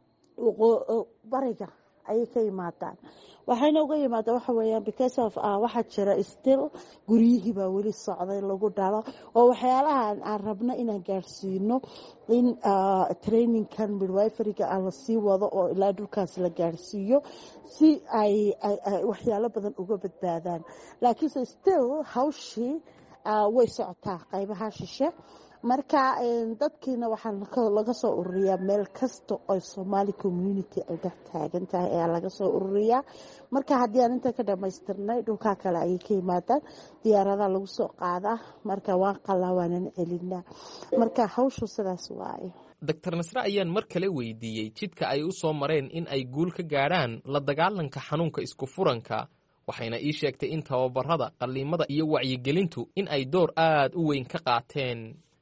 Speaker 10: bariga ay ka yimaadaan waxayna uga yimaadaan waxa weeyaan because of waxa jira still guriyihii baa weli socday lagu dhalo oo waxyaalaha aan rabno inaan gaarsiino in trainingkan midwiferyga aan la sii wado oo ilaa dhulkaas la gaarsiiyo si ay waxyaalo badan uga badbaadaan laakiin still hawshii way socotaa qaybaha shishe marka dadkiina waxaa laga soo ururiyaa meel kasta oo Somali community ay dhex taagan tahay ayaa laga soo ururiyaa marka haddii aan inta ka dhamaystirnay dhulka kale ay ka yimaadaan diyaarada lagu soo qaadaa marka waan qalawaanan celinaa marka hawshu sidaas waaye.
Speaker 8: Doctor Nasra ayaan mar kale weydiiyey jidka ay u soo mareen in ay guul ka gaaraan la dagaalanka xanuunka isku furanka waxayna ii sheegtay in tababarada qaliimada iyo wacyigelintu in ay door aad u weyn ka qaateen.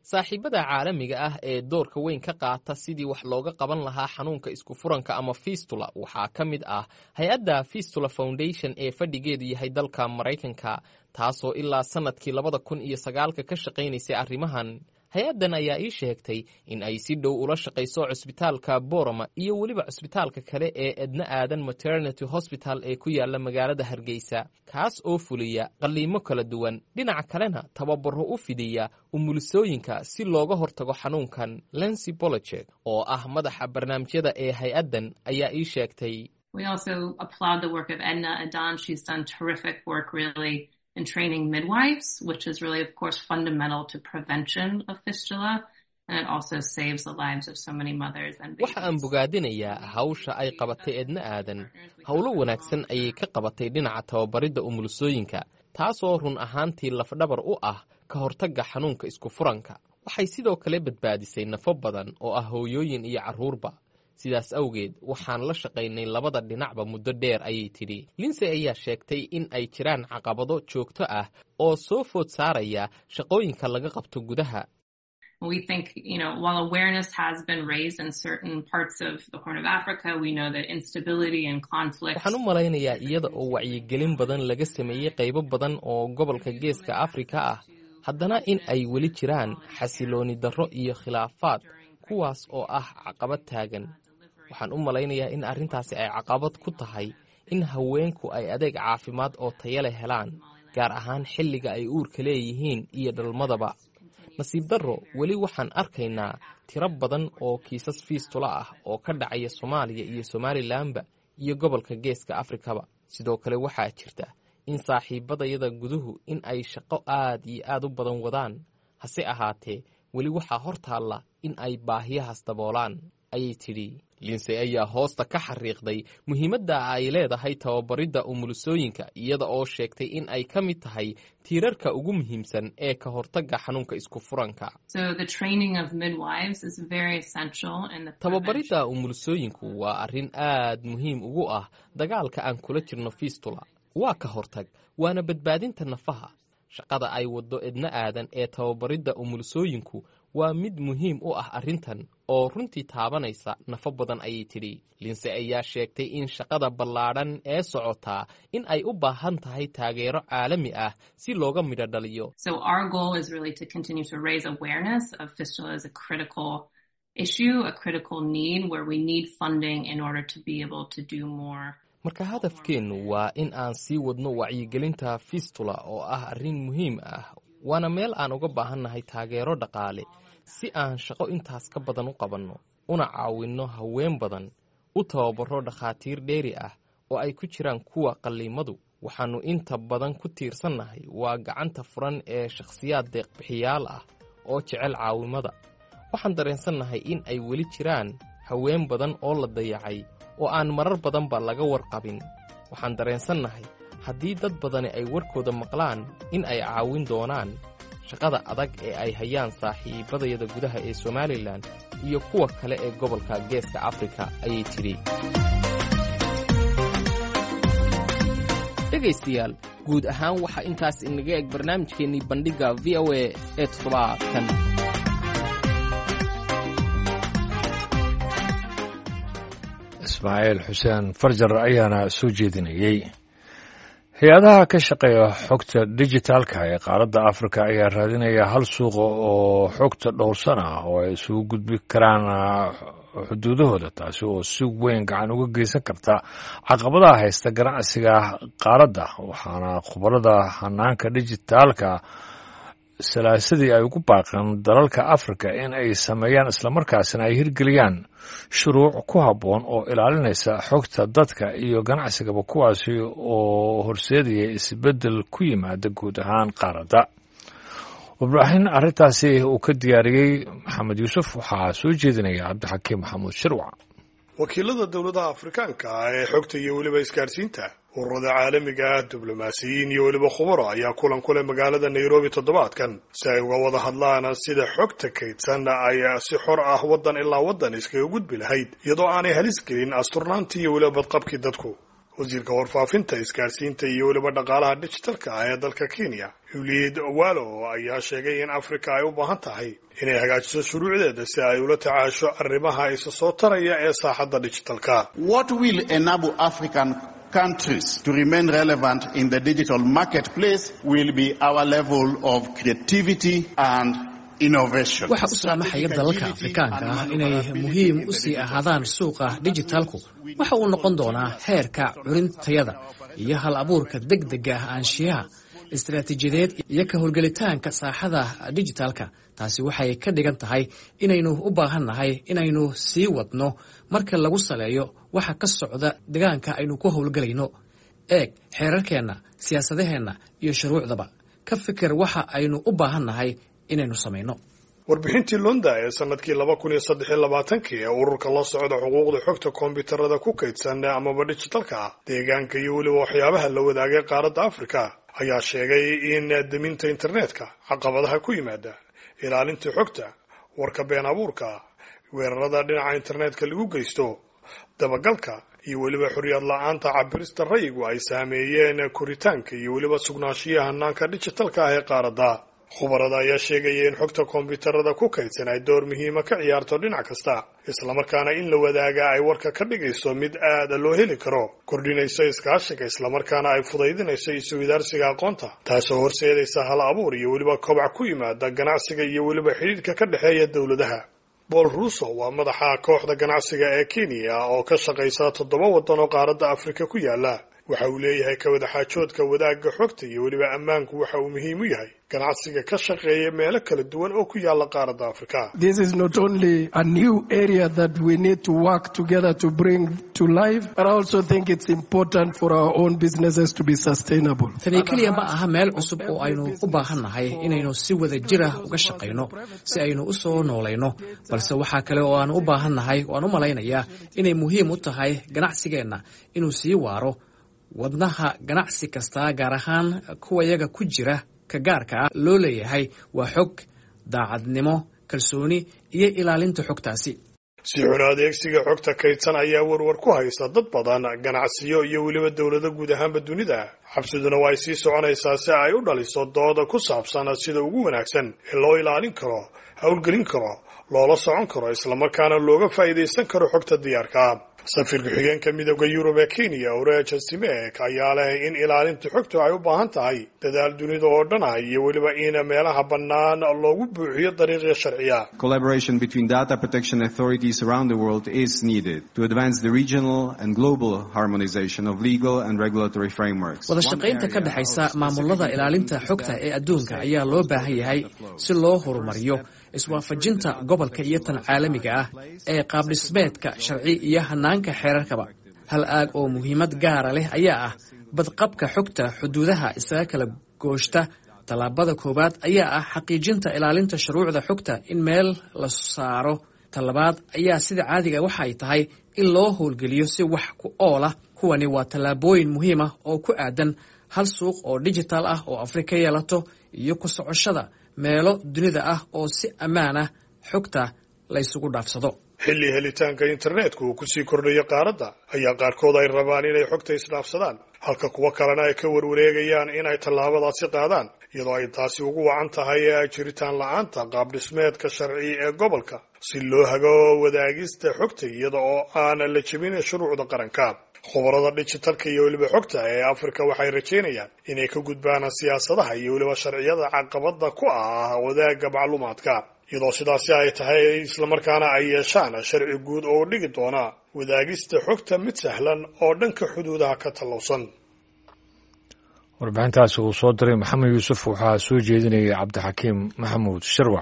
Speaker 8: saaxiibada caalamiga ah ee doorka weyn ka qaata sidii wax looga qaban lahaa xanuunka isku furanka ama fistula waxaa ka mid ah hay-adda Fistula Foundation ee fadhigeedu yahay dalka Maraykanka, taasoo ilaa sanadkii labada kun iyo sagaalka ka shaqaynaysay arrimahan. hay-addan ayaa ii sheegtay in ay si dhow ula shaqayso cusbitaalka Boorama iyo weliba cusbitaalka kale ee Edna Aadan Maternity Hospital ee ku yaala magaalada Hargeysa, kaas oo fuliya qalliimo kala duwan, dhinaca kalena tababaro u fidiya umulisooyinka si looga hortago xanuunkan. Lindsay Bolachek oo ah madaxa barnaamijyada ee hay-addan ayaa ii sheegtay.
Speaker 11: We also applaud the work of Edna Adan. She's done terrific work really in training midwives, which is really, of course, fundamental to prevention of fistula, and it also saves the lives of so many mothers and babies.
Speaker 8: Waxa aan bogaadinayaa hawsha ay qabatay Edna Aadan. Hawlo wanaagsan ayay ka qabatay dhinaca tababaridda umulisooyinka, taasoo run ahaantii lafdhabar u ah ka hortagga xanuunka isku furanka. Waxay sidoo kale badbaadisay nafo badan oo ah hooyooyin iyo carruurba. sidaas awgeed waxaan la shaqaynay labada dhinacba muddo dheer, ayay tidhi. Lindsay ayaa sheegtay in ay jiraan caqabado joogto ah oo soo food saaraya shaqooyinka laga qabto gudaha.
Speaker 11: We think, you know, while awareness has been raised in certain parts of the Horn of Africa, we know that instability and conflict.
Speaker 8: Waxaan u malaynayaa iyada oo wacyigelin badan laga sameeyey qaybo badan oo gobolka Geeska Afrika ah, haddana in ay weli jiraan xasilooni darro iyo khilaafaad, kuwaas oo ah caqabad taagan. Waxaan u malaynayaa in arrintaasi ay caqabad ku tahay in haweenku ay adeeg caafimaad oo tayo leh helaan, gaar ahaan xilliga ay uurka leeyihiin iyo dhalmadaba. nasiib darro, weli waxaan arkaynaa tiro badan oo kiisas fistula ah oo ka dhacaya Soomaaliya iyo Somalilandba iyo gobolka Geeska Afrikaba. Sidoo kale waxaa jirta in saaxiibadayada guduhu in ay shaqo aad iyo aad u badan wadaan, hase ahaatee weli waxaa hortaalla in ay baahiyahaas daboolaan, ayay tidhi. Lindsay ayaa hoosta ka xariiqday muhiimadda ay leedahay tababaridda umulisooyinka, iyada oo sheegtay in ay ka mid tahay tiirarka ugu muhiimsan ee ka hortagga xanuunka isku furanka. Tababaridda umulisooyinku waa arrin aad muhiim ugu ah dagaalka aan kula jirno fistula. Waa ka hortag, waana badbaadinta nafaha. Shaqada ay waddo Edna Aadan ee tababaridda umulisooyinku waa mid muhiim u ah arrintan oo runtii taabanaysa nafo badan, ayay tidhi. Lindsay ayaa sheegtay in shaqada ballaadhan ee socotaa in ay u baahan tahay taageero caalami ah si looga midho dhaliyo.
Speaker 11: So our goal is really to continue to raise awareness of fistula as a critical issue, a critical need where we need funding in order to be able to do more.
Speaker 8: Marka hadafkeennu waa in aan sii wadno wacyigelinta fistula oo ah arrin muhiim ah, waana meel aan uga baahannahay taageero dhaqaale si aan shaqo intaas ka badan u qabanno, una caawinno haween badan, u tababaro dhakhaatiir dheeri ah oo ay ku jiraan kuwa qalliimadu. Waxaannu inta badan ku tiirsannahay waa gacanta furan ee shakhsiyaad deeq-bixiyaal ah oo jecel caawimada. Waxaan dareensannahay in ay weli jiraan haween badan oo la dayacay oo aan marar badanba laga warqabin. Waxaan dareensannahay haddii dad badani ay warkooda maqlaan in ay caawin doonaan shaqada adag ee ay hayaan saaxiibadayada gudaha ee Somaliland iyo kuwa kale ee gobolka Geeska Afrika, ayay tidhi. dhegaystayaal, guud ahaan waxaa intaas inaga eg barnaamijkeennii bandhigga V O A ee toddobaadkan.
Speaker 1: Ismaaciil Xuseen Farjar ayaana soo jeedinayay. hay-adaha ka shaqeeya xogta dijitaalka ee qaaradda Afrika ayaa raadinaya hal suuq oo xogta dhowrsan ah oo ay isugu gudbi karaan xuduudahooda, taasi oo si weyn gacan uga geysan karta caqabadaha haysta ganacsiga qaaradda. Waxaana khubarada hanaanka dijitaalka salaasadii ay ugu baaqeen dalalka Afrika in ay sameeyaan islamarkaasina ay hirgeliyaan shuruuc ku habboon oo ilaalinaysa xogta dadka iyo ganacsigaba, kuwaasi oo horseedaya isbeddel ku yimaada guud ahaan qaaradda. warbixin arrintaasi uu ka diyaariyey maxamed yuusuf waxaa soo jeedinaya cabdixakiim maxamuud shirwac.
Speaker 12: wakiilada dowladaha Afrikaanka ah ee xogta iyo weliba isgaarsiinta, ururada caalamiga ah, diblomaasiyiin iyo weliba khubaro ayaa kulan ku leh magaalada Nairobi toddobaadkan si ay uga wada hadlaan sida xogta kaydsan ay si xor ah wadan ilaa wadan iskaga gudbi lahayd iyadoo aanay halis gelin asturnaantii iyo weliba badqabkii dadku. wasiirka warfaafinta isgaarsiinta iyo weliba dhaqaalaha digitalka ah ee dalka Kenya Uliid Owalo ayaa sheegay in Afrika ay u baahan tahay inay hagaajiso shuruucdeeda si ay ula tacaasho arrimaha isa soo taraya ee saaxadda digitalka.
Speaker 13: What will enable African countries to remain relevant in the digital marketplace will be our level of creativity and innovation.
Speaker 14: waxa u saamaxaya dalalka Afrikaanka ah inay muhiim u sii ahaadaan suuqa digitalku waxa uu noqon doonaa heerka curintayada iyo hal abuurka degdega ah anshiyaha istiraatiijiyadeed iyo ka howlgalitaanka saaxada digitalka. taasi waxay ka dhigan tahay inaynu u baahannahay inaynu sii wadno marka lagu saleeyo waxa ka socda deegaanka aynu ku howlgalayno. eeg xeerarkeena, siyaasadaheena iyo shuruucdaba ka fikir waxa aynu u baahannahay inaynu samayno.
Speaker 12: warbixintii London ee sanadkii laba kun iyo saddex iyo labaatan ee ururka la socda xuquuqda xogta kombiyuutarada ku kaydsan ama digitalka deegaanka iyo weliba waxyaabaha la wadaagay qaaradda Afrika ayaa sheegay in daminta internetka caqabadaha ku yimaada ilaalinta xogta, warka been abuurka, weerarada dhinaca internetka lagu geysto, dabagalka iyo weliba xorriyad la'aanta cabirista ra'yigu ay saameeyeen koritaanka iyo weliba sugnaanshiyaha hannaanka digitalka ah ee qaaradda. khubarada ayaa sheegaya in xogta kombiyuutarada ku kaydsan ay door muhiima ka ciyaarto dhinac kasta, islamarkaana in la wadaaga ay warka ka dhigayso mid aad loo heli karo, kordhinayso iskaashiga, islamarkaana ay fudaydinayso isweydaarsiga aqoonta, taasoo horseedaysa hal abuur iyo weliba kobac ku yimaada ganacsiga iyo weliba xidhiidhka ka dhexeeya dowladaha. Paul Russo waa madaxa kooxda ganacsiga ee Kenya oo ka shaqaysa toddoba waddan oo qaaradda Afrika ku yaala. waxa uu leeyahay ka wada xaajoodka wadaagga xogta iyo weliba ammaanku waxa uu muhiim u yahay ganacsiga ka shaqeeya meelo kala duwan oo ku yaala qaaradda Afrika.
Speaker 15: This is not only a new area that we need to work together to bring to life, but I also think it's important for our own businesses to be sustainable.
Speaker 14: Tani kaliya ma aha meel cusub oo aynu u baahannahay inaynu si wada jir ah uga shaqeyno si aynu u soo noolayno, balse waxa kale oo aan u baahannahay oo aan u malaynayaa inay muhiim u tahay ganacsigeena inuu sii waaro. wadnaha ganacsi kasta gaar ahaan kuwa yaga ku jira ka gaarka ah loo leeyahay waa xog, daacadnimo, kalsooni iyo ilaalinta xogtaasi.
Speaker 12: si xun adeegsiga xogta kaydsan ayaa warwar ku haysta dad badan, ganacsiyo iyo weliba dowlado guud ahaanba dunida. xabsiduna waa ay sii soconaysaa si ay u dhaliso dooda ku saabsan sida ugu wanaagsan ee loo ilaalin karo, howlgelin karo, loola socon karo, islamarkaana looga faa'iidaysan karo xogta diyaarka. safiirka xigeenka midowda Yurub ee Kenya Ureja Simek ayaa leh in ilaalinta xogta ay u baahan tahay dadaal dunida oo dhan ah iyo weliba in meelaha bannaan loogu buuxiyo dariiqyo sharciya.
Speaker 16: Collaboration between data protection authorities around the world is needed to advance the regional and global harmonization of legal and regulatory frameworks.
Speaker 14: wada shaqaynta ka dhaxaysa maamulada ilaalinta xogta ee adduunka ayaa loo baahan yahay si loo horumariyo iswaafajinta gobolka iyo tan caalamiga ah ee qaab dhismeedka sharci iyo hanaanka xeerarkaba. hal aag oo muhiimad gaara leh ayaa ah badqabka xogta xuduudaha isaga kala gooshta. tallaabada koowaad ayaa ah xaqiijinta ilaalinta shuruucda xogta in meel la saaro. talabaad ayaa sida caadiga waxa ay tahay in loo howlgeliyo si wax ku ool ah. kuwani waa tallaabooyin muhiim ah oo ku aadan hal suuq oo digital ah oo Afrika yeelato iyo ku socoshada meelo dunida ah oo si ammaan ah xogta la isugu dhaafsado.
Speaker 12: xilli helitaanka internetku uu ku sii kordhayo qaaradda ayaa qaarkood ay rabaan inay xogta isdhaafsadaan, halka kuwa kalena ay ka warwareegayaan inay tallaabadaasi qaadaan, iyadoo ay taasi ugu wacan tahay jiritaan la'aanta qaab dhismeedka sharci ee gobolka si loo hago wadaagista xogta iyada oo aan la jebin shuruucda qaranka. khubarada digitalka iyo weliba xogta ee Afrika waxay rajeynayaan inay ka gudbaan siyaasadaha iyo weliba sharciyada caqabada ku ah wadaagga macluumaadka, iyadoo sidaasi ay tahay islamarkaana ay yeeshaan sharci guud oo dhigi doona wadaagista xogta mid sahlan oo dhanka xuduudaha ka tallowsan.
Speaker 1: warbixintaasi uu soo diray Maxamed Yuusuf waxaa soo jeedinayay Cabdixakiim Maxamuud Sharwac.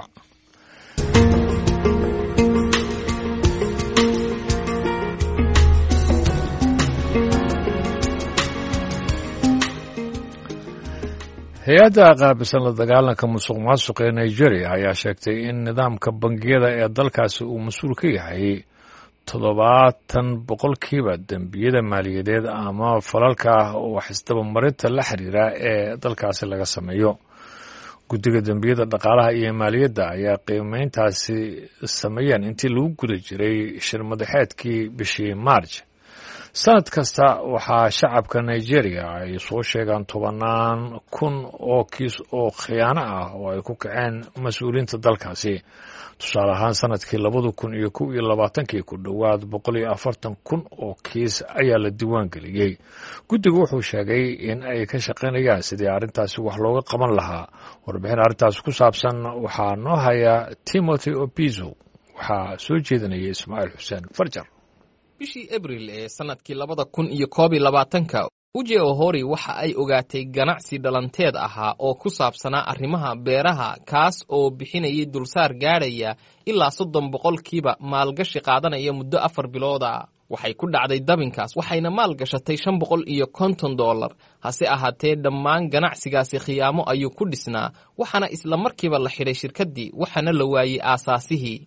Speaker 1: hay-adda qaabilsan la dagaalanka musuq maasuqa ee Nigeria ayaa sheegtay in nidaamka bangiyada ee dalkaasi uu mas-uul ka yahay toddobaatan boqolkiiba dembiyada maaliyadeed ama falalka wax isdabamarinta la xiriira ee dalkaasi laga sameeyo. guddiga dembiyada dhaqaalaha iyo maaliyadda ayaa qiimeyntaasi sameeyeen intii lagu guda jiray shir madaxeedkii bishii March. sanad kasta waxaa shacabka nigeria ay soo sheegaan tobanaan kun oo kiis oo khiyaano ah oo ay ku kaceen mas-uuliyiinta dalkaasi tusaale ahaan sanadkii labada kun iyo kow iyo labaatankii ku dhowaad boqol iyo afartan kun oo kiis ayaa la diiwaan geliyey guddigu wuxuu sheegay in ay ka shaqaynayaan sidii arrintaasi wax looga qaban lahaa warbixin arrintaas ku saabsan waxaa noo haya timothy opizo waxaa soo jeedinaya ismaaciil xuseen farjar
Speaker 8: bishii abril ee sanadkii labada kun iyo koob iyo labaatanka uje ohori waxa ay ogaatay ganacsi dhalanteed ahaa oo ku saabsanaa arrimaha beeraha kaas oo bixinayay dulsaar gaadhaya ilaa soddon boqolkiiba maalgashi qaadanaya muddo afar bilooda waxay ku dhacday dabinkaas waxayna maal gashatay shan boqol iyo konton dollar hase ahaatee dhammaan ganacsigaasi khiyaamo ayuu ku dhisnaa waxaana isla markiiba la xidhay shirkaddii waxaana la waayey aasaasihii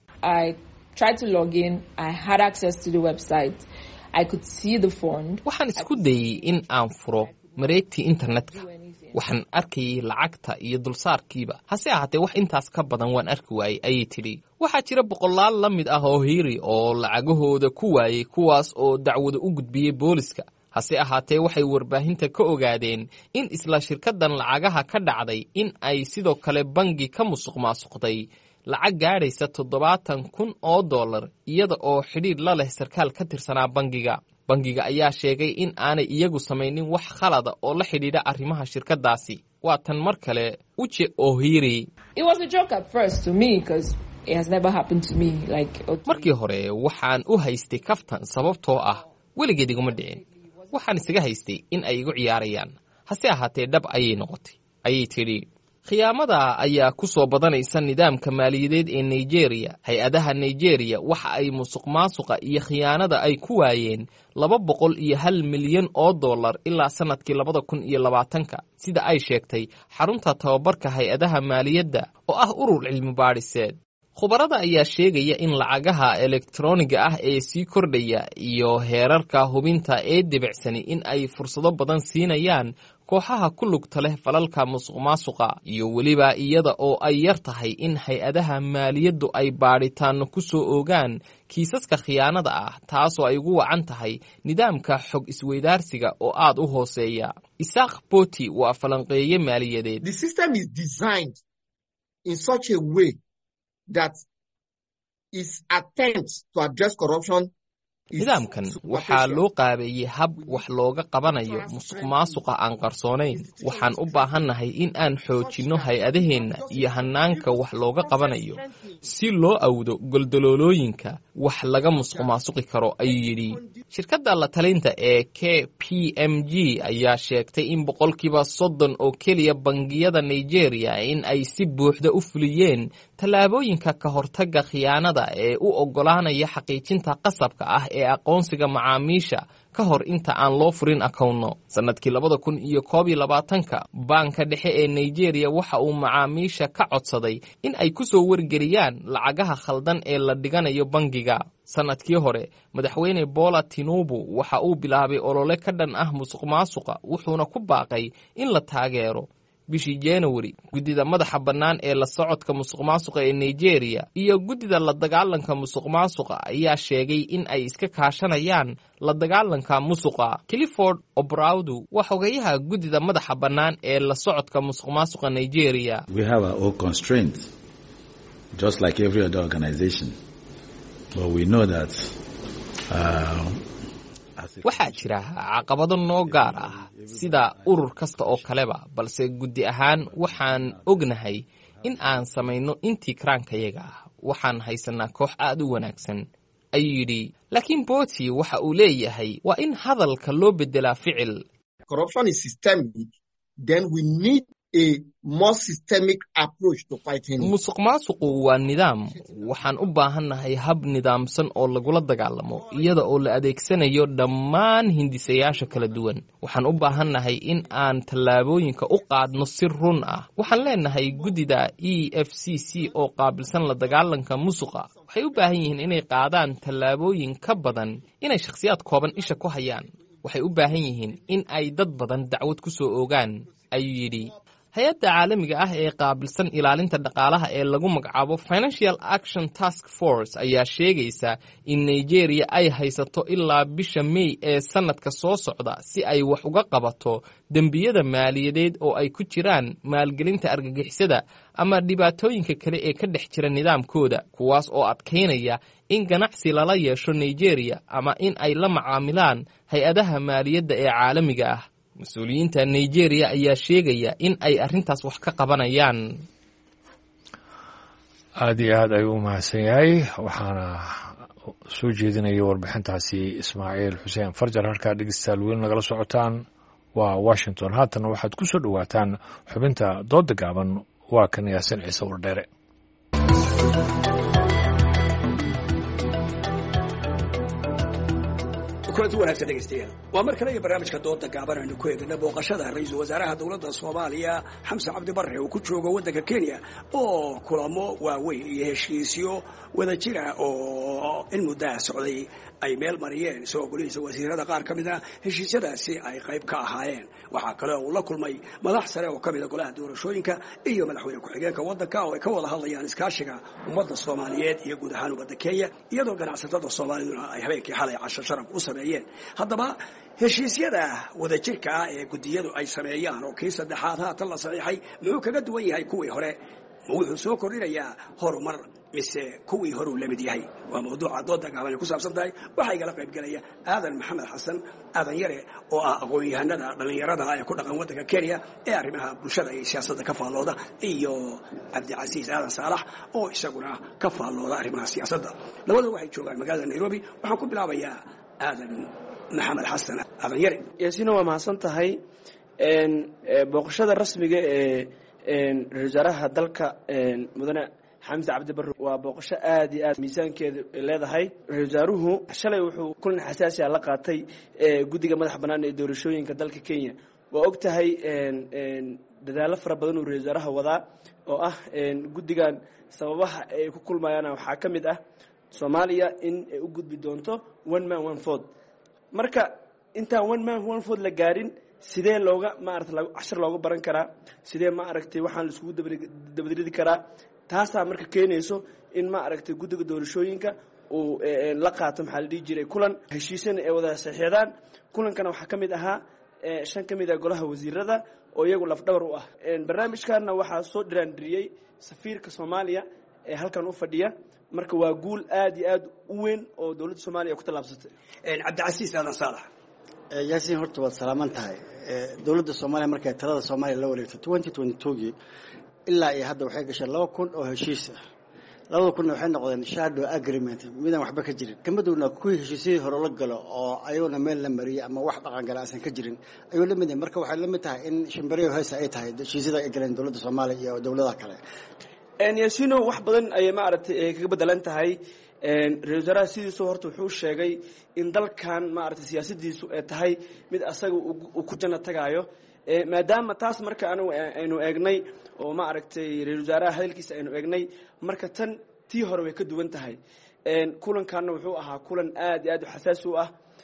Speaker 8: waxaan isku dayey in aan furo mareegtii internetka waxaan arkayay lacagta iyo dulsaarkiiba hase ahaatee wax intaas ka badan waan arki waayey ayay tidhi waxaa jira boqolaal la mid ah oo hiiri oo lacagahooda ku waayey kuwaas oo dacwada u gudbiyey booliska hase ahaatee waxay warbaahinta ka ogaadeen in isla shirkaddan lacagaha ka dhacday in ay sidoo kale bangi ka musuq maasuqday lacag gaadhaysa toddobaatan kun oo dollar iyada oo xidhiidh la leh sarkaal ka tirsanaa bangiga bangiga ayaa sheegay in aanay iyagu samaynin wax khalada oo la xidhiidha arrimaha shirkaddaasi waa tan mar kale uje ohiri markii hore waxaan u haystay kaftan sababtoo ah weligeed iguma dhicin waxaan isaga haystay in ay igu ciyaarayaan hase ahaatee dhab ayay noqotay ayay tidhi khiyaamada ayaa ku soo badanaysa nidaamka maaliyadeed ee nigeria hay-adaha nigeria waxa ay musuq maasuqa iyo khiyaanada ay ku waayeen laba boqol iyo hal milyan oo dollar ilaa sanadkii labada kun iyo labaatanka sida ay sheegtay xarunta tababarka hay-adaha maaliyadda oo ah urur cilmi baadhiseed khubarada ayaa sheegaya in lacagaha elektroniga ah ee sii kordhaya iyo heerarka hubinta ee debicsani in ay fursado badan siinayaan kooxaha ku lugta leh falalka musuq maasuqa iyo weliba iyada oo ay yar tahay in hay-adaha maaliyaddu ay baadhitaanno ku soo oogaan kiisaska khiyaanada ah taasoo ay ugu wacan tahay nidaamka xog isweydaarsiga oo aad u hooseeya isaaq boti waa falanqeeye maaliyadeed nidaamkan waxaa loo qaabeeyey hab wax looga qabanayo musuq maasuqa aan qarsoonayn waxaan u baahannahay in aan xoojinno hay-adaheenna iyo hannaanka wax looga qabanayo si loo awdo goldaloolooyinka wax laga musuq maasuqi karo ayuu yidhi shirkadda la talinta ee k p m g ayaa sheegtay in boqolkiiba soddon oo keliya bangiyada nigeria in ay si buuxda u fuliyeen tallaabooyinka ka hortagga khiyaanada ee u oggolaanaya xaqiijinta qasabka ah ee aqoonsiga macaamiisha ka hor inta aan loo furin akownno sanadkii labada kun iyo koob iyo labaatanka baanka dhexe ee nigeria waxa uu macaamiisha ka codsaday in ay ku soo wargeliyaan lacagaha khaldan ee la dhiganayo bangiga sanadkii hore madaxweyne bola tinubu waxa uu bilaabay olole ka dhan ah musuq maasuqa wuxuuna ku baaqay in la taageero bishii january guddida madaxa bannaan ee la socodka musuq maasuqa ee nigeria iyo guddida la dagaalanka musuq maasuqa ayaa sheegay in ay iska kaashanayaan la dagaalanka musuqa clifford obraudu waa xogayaha guddida madaxa bannaan ee la socodka musuq maasuqa nigeria
Speaker 17: we have our own constraints just like every other organization but we know that uh,
Speaker 8: waxaa jira caqabado noo gaar ah sida urur kasta oo kaleba balse guddi ahaan waxaan ognahay in aan samayno intii karaankayaga ah waxaan haysanaa koox aad u wanaagsan ayuu yidhi laakiin boti waxa uu leeyahay waa in hadalka loo beddelaa ficil musuq maasuqu waa nidaam waxaan u baahannahay hab nidaamsan oo lagula dagaalamo iyada oo la adeegsanayo dhammaan hindisayaasha kala duwan waxaan u baahannahay in aan tallaabooyinka u qaadno si run ah waxaan leenahay guddida e f c c oo qaabilsan la dagaalanka musuqa waxay u baahan yihiin inay qaadaan tallaabooyin ka badan inay shakhsiyaad kooban isha ku hayaan waxay u baahan yihiin in ay dad badan dacwad ku soo oogaan ayuu yidhi hay-adda caalamiga ah ee qaabilsan ilaalinta dhaqaalaha ee lagu magacaabo Financial Action Task Force ayaa sheegaysa in Nigeria ay haysato ilaa bisha May ee sanadka soo socda si ay wax uga qabato dembiyada maaliyadeed oo ay ku jiraan maalgelinta argagixisada ama dhibaatooyinka kale ee ka dhex jira nidaamkooda, kuwaas oo adkeynaya in ganacsi lala yeesho Nigeria ama in ay la macaamilaan hay-adaha maaliyadda ee caalamiga ah. mas-uuliyiinta Nigeria ayaa sheegaya in ay arrintaas wax ka qabanayaan.
Speaker 1: aad iyo aad ayuu u mahadsan yahay. waxaana soo jeedinaya warbixintaasi Ismaaciil Xuseen Farjar. halkaa dhegeystayaal weyn nagala socotaan waa Washington. haatan waxaad ku soo dhawaataan xubinta dooda gaaban. waa kan Yaasin Ciise Wardheere.
Speaker 18: kulanti wanaagsan dhegeystayaal, waa mar kale iyo barnaamijka dooda gaaban aynu ku eegna booqashada ra-iisul wasaaraha dowladda Soomaaliya Xamse Cabdi Barre uu ku joogo waddanka Kenya oo kulamo waaweyn iyo heshiisyo wada jira oo in muddo socday ay meel mariyeen soo golihiisa wasiirada qaar ka mid ah heshiisyadaasi ay qayb ka ahaayeen. waxaa kale oo uu la kulmay madax sare oo ka mid ah golaha doorashooyinka iyo madaxweyne ku-xigeenka waddanka oo ay ka wada hadlayaan iskaashiga ummadda Soomaaliyeed iyo guud ahaan ummadda Kenya, iyadoo ganacsatada Soomaaliduna ay habeenkii xalay casho sharaf u sameeyeen. haddaba heshiisyada wadajirka ah ee gudiyadu ay sameeyaan oo kii saddexaad haatan la saxiixay muxuu kaga duwan yahay kuwii hore? ma wuxuu soo kordhinayaa horumar mise kuwii hore uu la mid yahay? waa mawduuca dooda gaaban ay ku saabsan tahay. waxaa igala qayb galaya aadan maxamed xasan aadan yare oo ah aqoon-yahanada dhallinyarada ee ku dhaqan waddanka Kenya ee arrimaha bulshada iyo siyaasadda ka faallooda, iyo cabdicasiis aadan saalax oo isaguna ka faallooda arrimaha siyaasadda. labadooda waxay joogaan magaalada Nairobi. waxaan ku bilaabayaa aadan maxamed xasan aadan yare.
Speaker 19: yaasina waa mahadsan tahay. booqashada rasmiga ee ra-iisul wasaaraha dalka mudane Xamse Cabdi Barre waa booqasho aad iyo aad miisaankeedu leedahay. ra-iisul wasaaruhu shalay wuxuu kulan xasaasi ah la qaatay guddiga madax bannaan ee doorashooyinka dalka Kenya. waa og tahay dadaallo fara badan uu ra-iisul wasaaraha wadaa oo ah guddigan sababaha ay ku kulmayaan waxaa ka mid ah Soomaaliya in ay u gudbi doonto one man one vote. marka intaan one man one vote la gaarin sidee looga maaragtay cashar looga baran karaa, sidee ma aragtay waxaan la iskugu dabadridi karaa? taasaa marka keenayso in ma aragtay guddiga doorashooyinka uu la qaato maxaa la dhihi jiray kulan heshiisana ay wada saxiixdaan. kulankana waxaa ka mid ahaa shan ka mid ah golaha wasiirada oo iyagu lafdhabar u ah. barnaamijkaana waxaa soo dhiraandiriyey safiirka Soomaaliya ee halkan u fadhiya. marka waa guul aad iyo aad u weyn oo dowladda Soomaaliya ku tallaabsatay.
Speaker 18: cabdicasiis aadan saalax.
Speaker 20: yaasiin horta waad salaaman tahay. dowladda Soomaaliya markay talada Soomaaliya la wareegtay twenty twenty-two ilaa iyo hadda waxay gashay laba kun oo heshiis ah. labada kun waxay noqdeen shadow agreement midaan waxba ka jirin. kamadowna kuwii heshiisyadii hore la galo oo ayuuna meel la mariyay ama wax dhaqan gala aysan ka jirin ayuu la mid yahay. marka waxay la mid tahay in shimbiriyo heesa ay tahay heshiisyada ay galeen dowladda Soomaaliya iyo dowladaha kale.
Speaker 19: yaasiino wax badan ayay ma aragtay kaga bedelan tahay. ra-iisul wasaaraha sidiisu horta wuxuu sheegay in dalkan ma aragtay siyaasadiisu ay tahay mid asaga uu ku janno tagaayo. maadaama taas marka anigu aynu eegnay oo ma aragtay ra-iisul wasaaraha hadalkiisa aynu eegnay, marka tan tii hore way ka duwan tahay. kulankaana wuxuu ahaa kulan aad iyo aad u xasaasi u ah.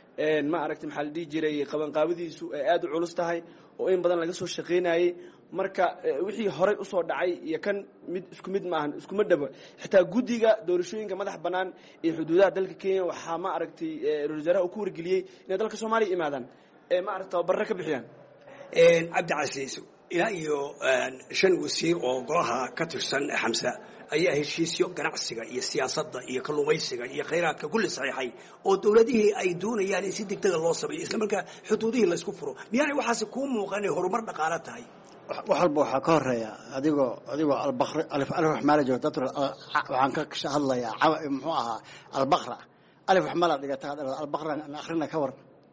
Speaker 19: ma aragtay maxaa la dhihi jiray qabanqaabadiisu ay aad u culus tahay oo in badan laga soo shaqaynayay. marka wixii horey usoo dhacay iyo kan mid isku mid maahan, iskuma dhabo. xitaa guddiga doorashooyinka madax bannaan iyo xuduudaha dalka Kenya waxaa ma aragtay ra-iisul wasaaraha uu ku wargeliyey inay dalka Soomaaliya imaadaan ee ma aragtay tababarro ka bixiyaan.
Speaker 18: cabdicasiis, ilaa iyo shan wasiir oo golaha ka tirsan Xamse ayaa heshiisyo ganacsiga iyo siyaasadda iyo kalluumaysiga iyo khayraadka kulli saxiixay oo dowladihii ay doonayaan in si degdega loo sameeyo isla markaa xuduudihii laysku furo. miyaanay waxaasi kuu muuqanay horumar dhaqaale tahay?
Speaker 20: wax walba waxaa ka horeeya adigoo adigoo albaqri alif alif wax maala joogta dadka waxaan ka hadlayaa muxuu ahaa albaqra alif wax maala dhigata albaqra akhrina ka war.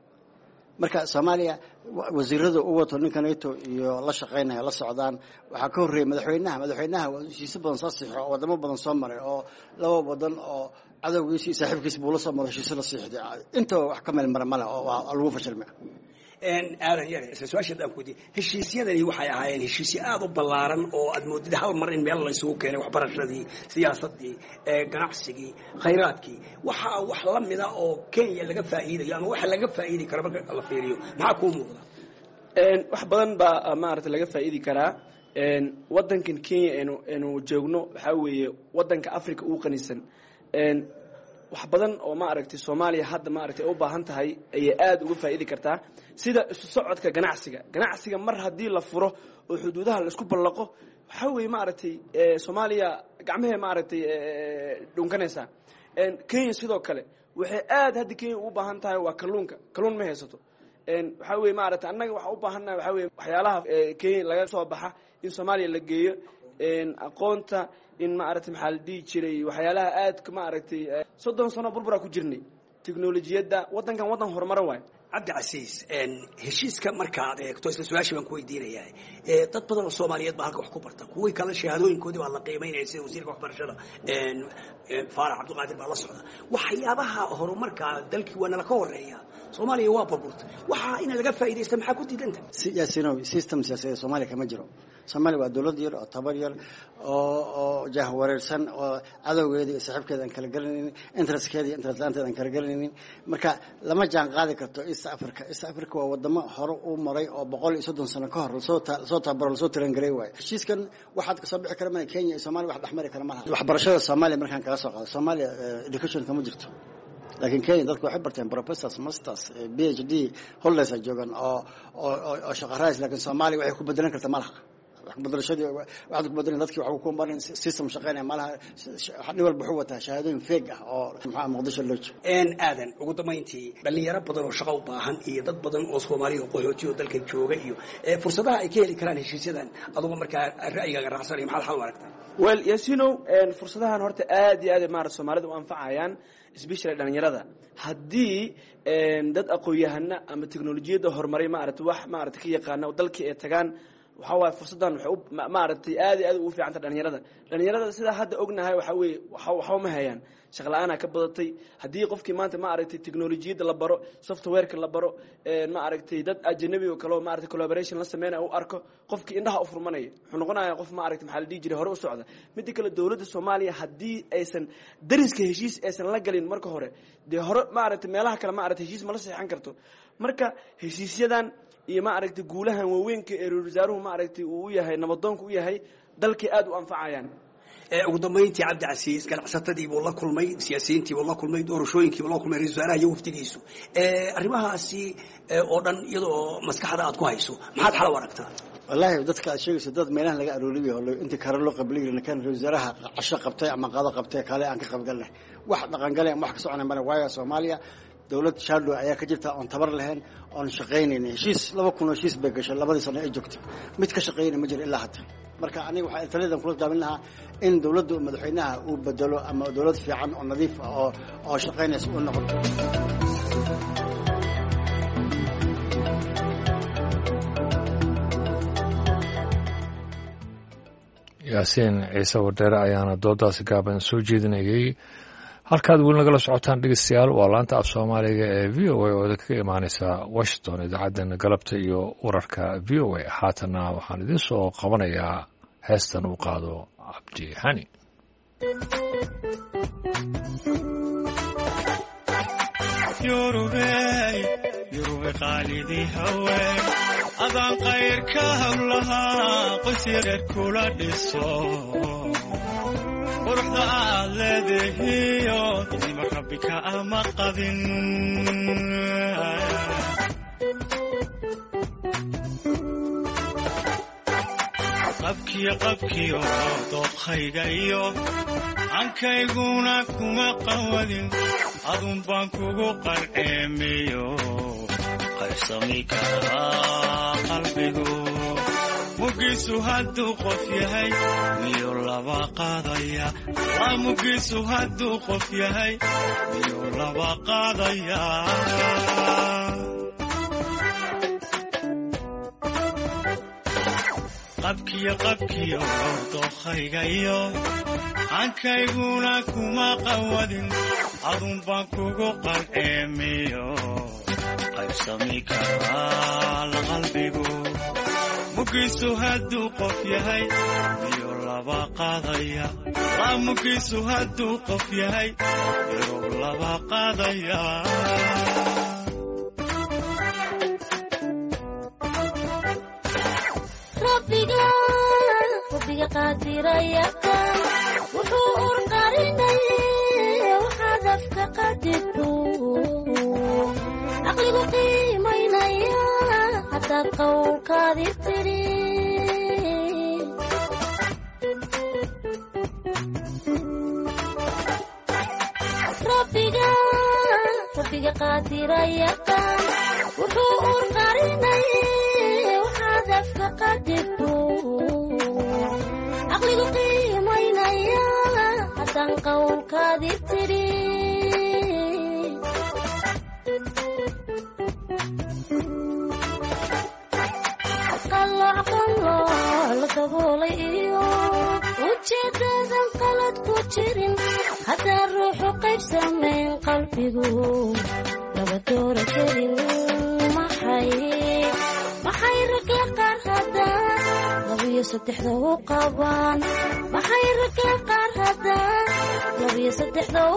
Speaker 20: marka Soomaaliya wasiirada u wato ninkaneeto iyo la shaqeynaya la socdaan waxaa ka horeeyay madaxweynaha madaxweynaha waa heshiis badan soo saxiixo oo wadamo badan soo maray oo laba wadan oo cadawgiisa saaxiibkiisa buu la soo maray heshiis la saxiixday. inta wax ka meel mar male oo lagu fashilmay.
Speaker 18: aadan yare su-aasha aan ku weydiiyey, heshiisyadani waxay ahaayeen heshiisyo aad u ballaaran oo aad moodid hal mar in meel la isugu keenay waxbarashadii, siyaasaddii, ganacsigii, khayraadkii. waxaa wax la mida oo Kenya laga faa'iidayo ama waxa laga faa'iidi karo marka la fiiriyo maxaa kuu muuqda?
Speaker 19: wax badan baa maaragtay laga faa'iidi karaa. wadankan Kenya inu inu joogno waxa weeye wadanka Africa ugu qanisan wax badan oo ma aragtay Soomaaliya hadda ma aragtay u baahan tahay ay aad uga faa'iidi kartaa sida isu socodka ganacsiga ganacsiga mar hadii la furo oo xuduudaha la isku ballaqo waxa weeye ma aragtay Soomaaliya gacmaha ma aragtay dhunkanaysa Kenya sidoo kale waxay aad hadda Kenya u baahan tahay waa kalluunka kalluun ma haysato waxa weeye ma aragtay annaga waxa u baahanahay waxa weeye waxyaalaha Kenya laga soo baxa in Soomaaliya la geeyo aqoonta in ma aragtay maxal dii jiray waxyaalaha aad ka ma aragtay soddon sano burbura ku jirnay tiknoolajiyada wadankan wadan horumar waay
Speaker 18: Cabdi Casiis heshiiska marka aad eegto isla su'aasha baan ku weydiinayaa ee dad badan oo Soomaaliyeed baa halka wax ku barta kuwii kala shahaadooyinkoodii baa la qiimeynayay sida wasiirka waxbarashada een Faarax Cabdiqaadir baa la socda waxyaabaha horumarka dalkii waa nala ka horeeya Soomaaliya waa burburta waxa in laga faa'iideysto maxaa ku diidanta
Speaker 20: siyaasino system siyaasadeed Soomaaliya kama jiro Soomaaliya waa dawlad yar oo tabar yar oo oo jaah wareersan oo cadawgeeda iyo saaxiibkeeda aan kala galanaynin interestkeeda iyo interest laanteeda aan kala galanaynin marka lama jaan qaadi karto East Africa East Africa waa wadamo hore u maray oo boqol iyo soddon sano ka hor soo soo tabaro soo tiran garay waay heshiiskan waxaad ka soo bixi karaa Kenya iyo Soomaaliya wax dhaxmari kara ma laha waxbarashada Soomaaliya markaan kala soo qaado Soomaaliya education kama jirto laakiin Kenya dadku waxay barteen professors masters PhD holders joogan oo oo shaqo raas laakiin Soomaaliya waxay ku bedelan kartaa ma laha wax bedelashadii waxaad ku bedelan dadkii waxa ku marin system shaqeynaya ma laha xadni walba wuxuu wataa shahaadooyin fake ah oo maxaa Muqdisho loo joogo
Speaker 18: een aadan ugu dambeyntii dhalinyaro badan oo shaqo u baahan iyo dad badan oo Soomaaliya oo qaxootiyo dalka jooga iyo fursadaha ay ka heli karaan heshiisyadan adigu marka ra'yigaaga raacsanay maxaa xal u aragtaa
Speaker 19: well yasino fursadahan horta aad iyo aad maar Soomaalida u anfacayaan especially dhalinyarada hadii dad aqoon-yahana ama tiknoolajiyada horumaray ma aragtay wax ma aragtay ka yaqaan dalkii ay tagaan waxa way fursadan waxay ma aragtay aad iyo aad ugu fiican tahay dhalinyarada dhalinyarada sida hadda ognahay waxa weey waxa ma hayaan shaqo la'aan ka badatay hadii qofkii maanta ma aragtay tiknoolajiyada la baro software-ka la baro ma aragtay dad ajnabi oo kale ma aragtay collaboration la sameeyo u arko qofkii indhaha u furmanaya wuxuu noqonayaa qof ma aragtay maxal dhigi jiray hore u socda mid kale dawladda Soomaaliya hadii aysan dariska heshiis aysan la galin marka hore de hore ma aragtay meelaha kale ma aragtay heshiis ma la saxan karto marka heshiisyadan iyo ma aragtay guulahan waaweynka ee wasaaruhu ma aragtay uu yahay nabadoonku u yahay dalkii aad u anfacayaan
Speaker 18: ee ugu dambeyntii Cabdi Casiis ganacsatadii buu la kulmay siyaasiyiintii buu la kulmay doorashooyinkii buu la kulmay ra'iisul wasaaraha iyo wafdigiisu ee arrimahaasi oo dhan iyadoo maskaxda aad ku hayso maxaad xal u aragtaa
Speaker 20: wallahi dadka sheegayso dad meelaha laga arooliyo inta kare loo qabliyo kan wasaaraha casho qabtay ama qado qabtay kale aan ka qabgalnay wax dhaqan galeen wax ka soconay mar waayo Soomaaliya dawlad shadow ayaa ka jirta on tabar lahayn on shaqeynayna heshiis laba kun oo heshiis bay gashay labadii sano ay joogtay mid ka shaqeynay ma jiro ilaa hadda marka aniga waxa taliyadan kula taaban lahaa in dawladdu madaxweynaha uu bedelo ama dawlad fiican oo nadiif ah oo oo shaqeynaysa uu noqdo
Speaker 1: yaasiin ciise wadheere ayaana doodaasi gaaban soo jeedinayay halkaad weli nagala socotaan dhegeystayaal waa laanta af Soomaaliga ee V O A oo ka imaanaysa Washington idaacaddan galabta iyo wararka V O A haatana waxaan idin soo qabanayaa heestan uu qaado Cabdi Hani
Speaker 21: Yorubey Yorubey qalidi hawe adan qayrka hawlaha qasir kula dhiso quruxda aad leedahiyo idima rabbika ama qadin qabkiyo qabkiyo dooqayga iyo ankayguna kuma qawadin adun baan kugu qarceemiyo qaybsami karaa qalbigu mugiisu hadduu qof yahay miyo laba qaadaya waa mugiisu hadduu qof yahay miyo laba qaadaya qabkiyo qabkiyo dooqayga iyo ankayguna kuma qawadin adun baan kugu qarceemiyo qaybsami karaa qalbigu mugiisu hadduu qof yahay miyo laba qaadaya waa mugiisu hadduu qof yahay miyo laba qaadaya
Speaker 22: Rabbiga
Speaker 4: rabbiga qaadiraya kan wuxuu urqarinaya waxaad afka qadidu caqligu qiimaynaya haddaad qowlkaadi tidhi rabbiga rabbiga qaadiraya kan wuxuu urqarinaya waxaad afka qadidu caqligu qiimaynaya haddaan qowlkaadi tidhi qalooc qalooc la daboolay iyo ujeedadan qalad ku jirin haddaan ruuxu qayb samayn qalbigu laba doora karin maxay maxay ragga qaar haddaan labiyo saddexda u qabaan maxay ragga qaar haddaan labiyo saddexda u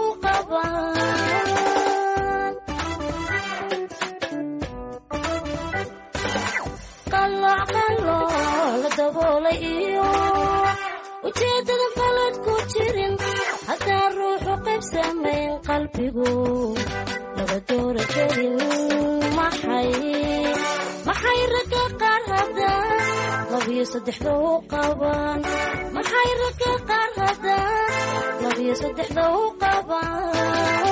Speaker 4: qabaan qalooc qalooc la daboolay iyo ujeedada qalad ku jirin haddaan ruuxu qayb samayn qalbigu laba doora karin maxay maxay ragga qaar haddaan labiyo saddexda u qabaan maxay ragga qaar haddaan labiyo saddexda u qabaan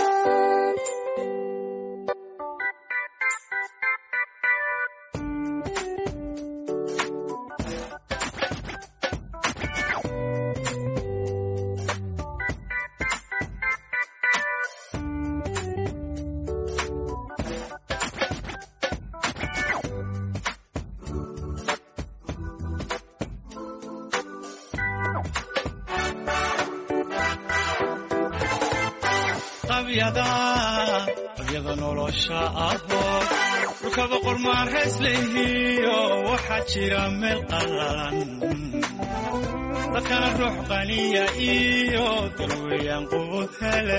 Speaker 21: qabyada nolosha ahoo dhulkaba qormaan reeslehiyo waxaa jira meel qallalan dadkana ruux qaniya iyo dalweeyaan qubud hele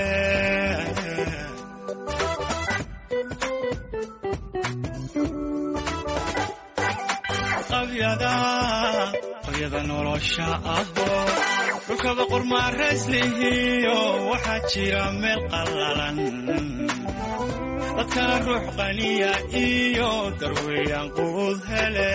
Speaker 21: qabyada nolosha ahoo dhulkaba qormaan reeslehiyo waxaa jira meel qallalan dadkana ruux qaniya iyo darweeyaan qubud hele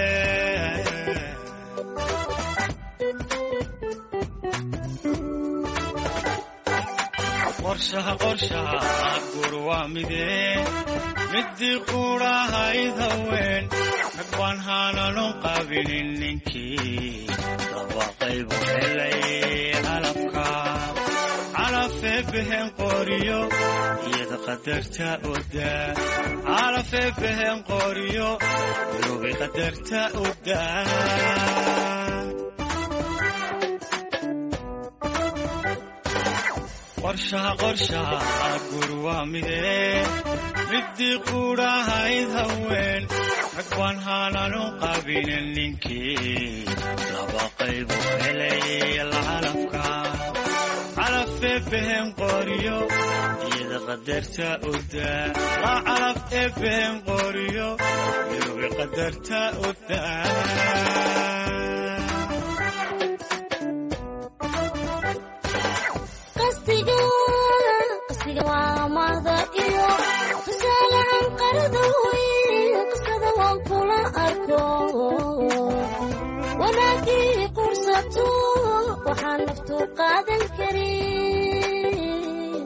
Speaker 21: qorshaha qorshaha gur waa midee midii qudhahayd haween rag baan haananu qabinin ninkii laba qaybu helay calafka calafee behen qoriyo iyada qadarta odaa calafee behen qoriyo yurubay qadarta odaa qorshaha qorshaha gur waa midee midii qudhahayd haween rag baan haananu qabinin ninkii laba qaybu helay calafka calafee behen qoriyo iyada qadarta odaa la calaf ee behen qoriyo yurubay qadarta odaa
Speaker 4: qasiga waa mahda iyo tusaalahan qarada weyn qisada waan kula arko wanaagii qursato waxaan naftu qaadan karin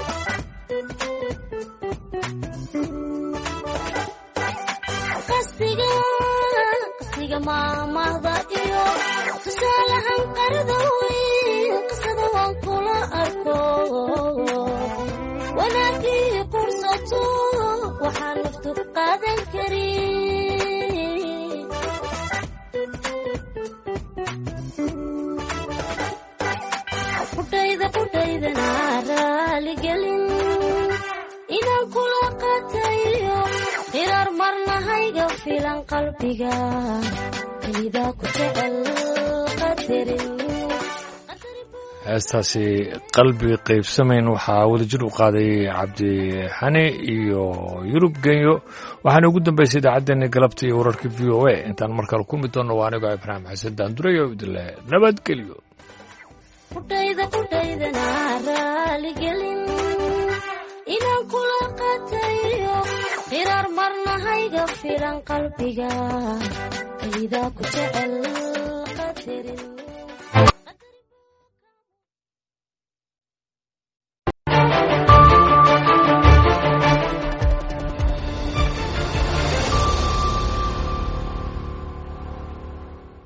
Speaker 4: qasiga qasiga maamahda iyo tusaalahan qarada weyn qisada waan kula arko wanaagii qursato waxaan naftu qaadan karin qudhayda qudhaydana raaligelin inaan kula qatayo qiraar marnahayga filan qalbiga kelidaa ku jecel qadarin
Speaker 1: heestaasi qalbi qaybsamayn waxaa wadajir u qaaday cabdi xani iyo yurub genyo waxaana ugu dambaysay idaacaddeenii galabta iyo wararkii v o a intaan markale kulmi doonno waa anigoo ibraahim xasan daanduray oo idinle nabadgelyo
Speaker 4: kudhayda kudhaydana raaligelin inaan kula qatayo qiraar marnahayga filan qalbiga kaydaa ku jecel qadarin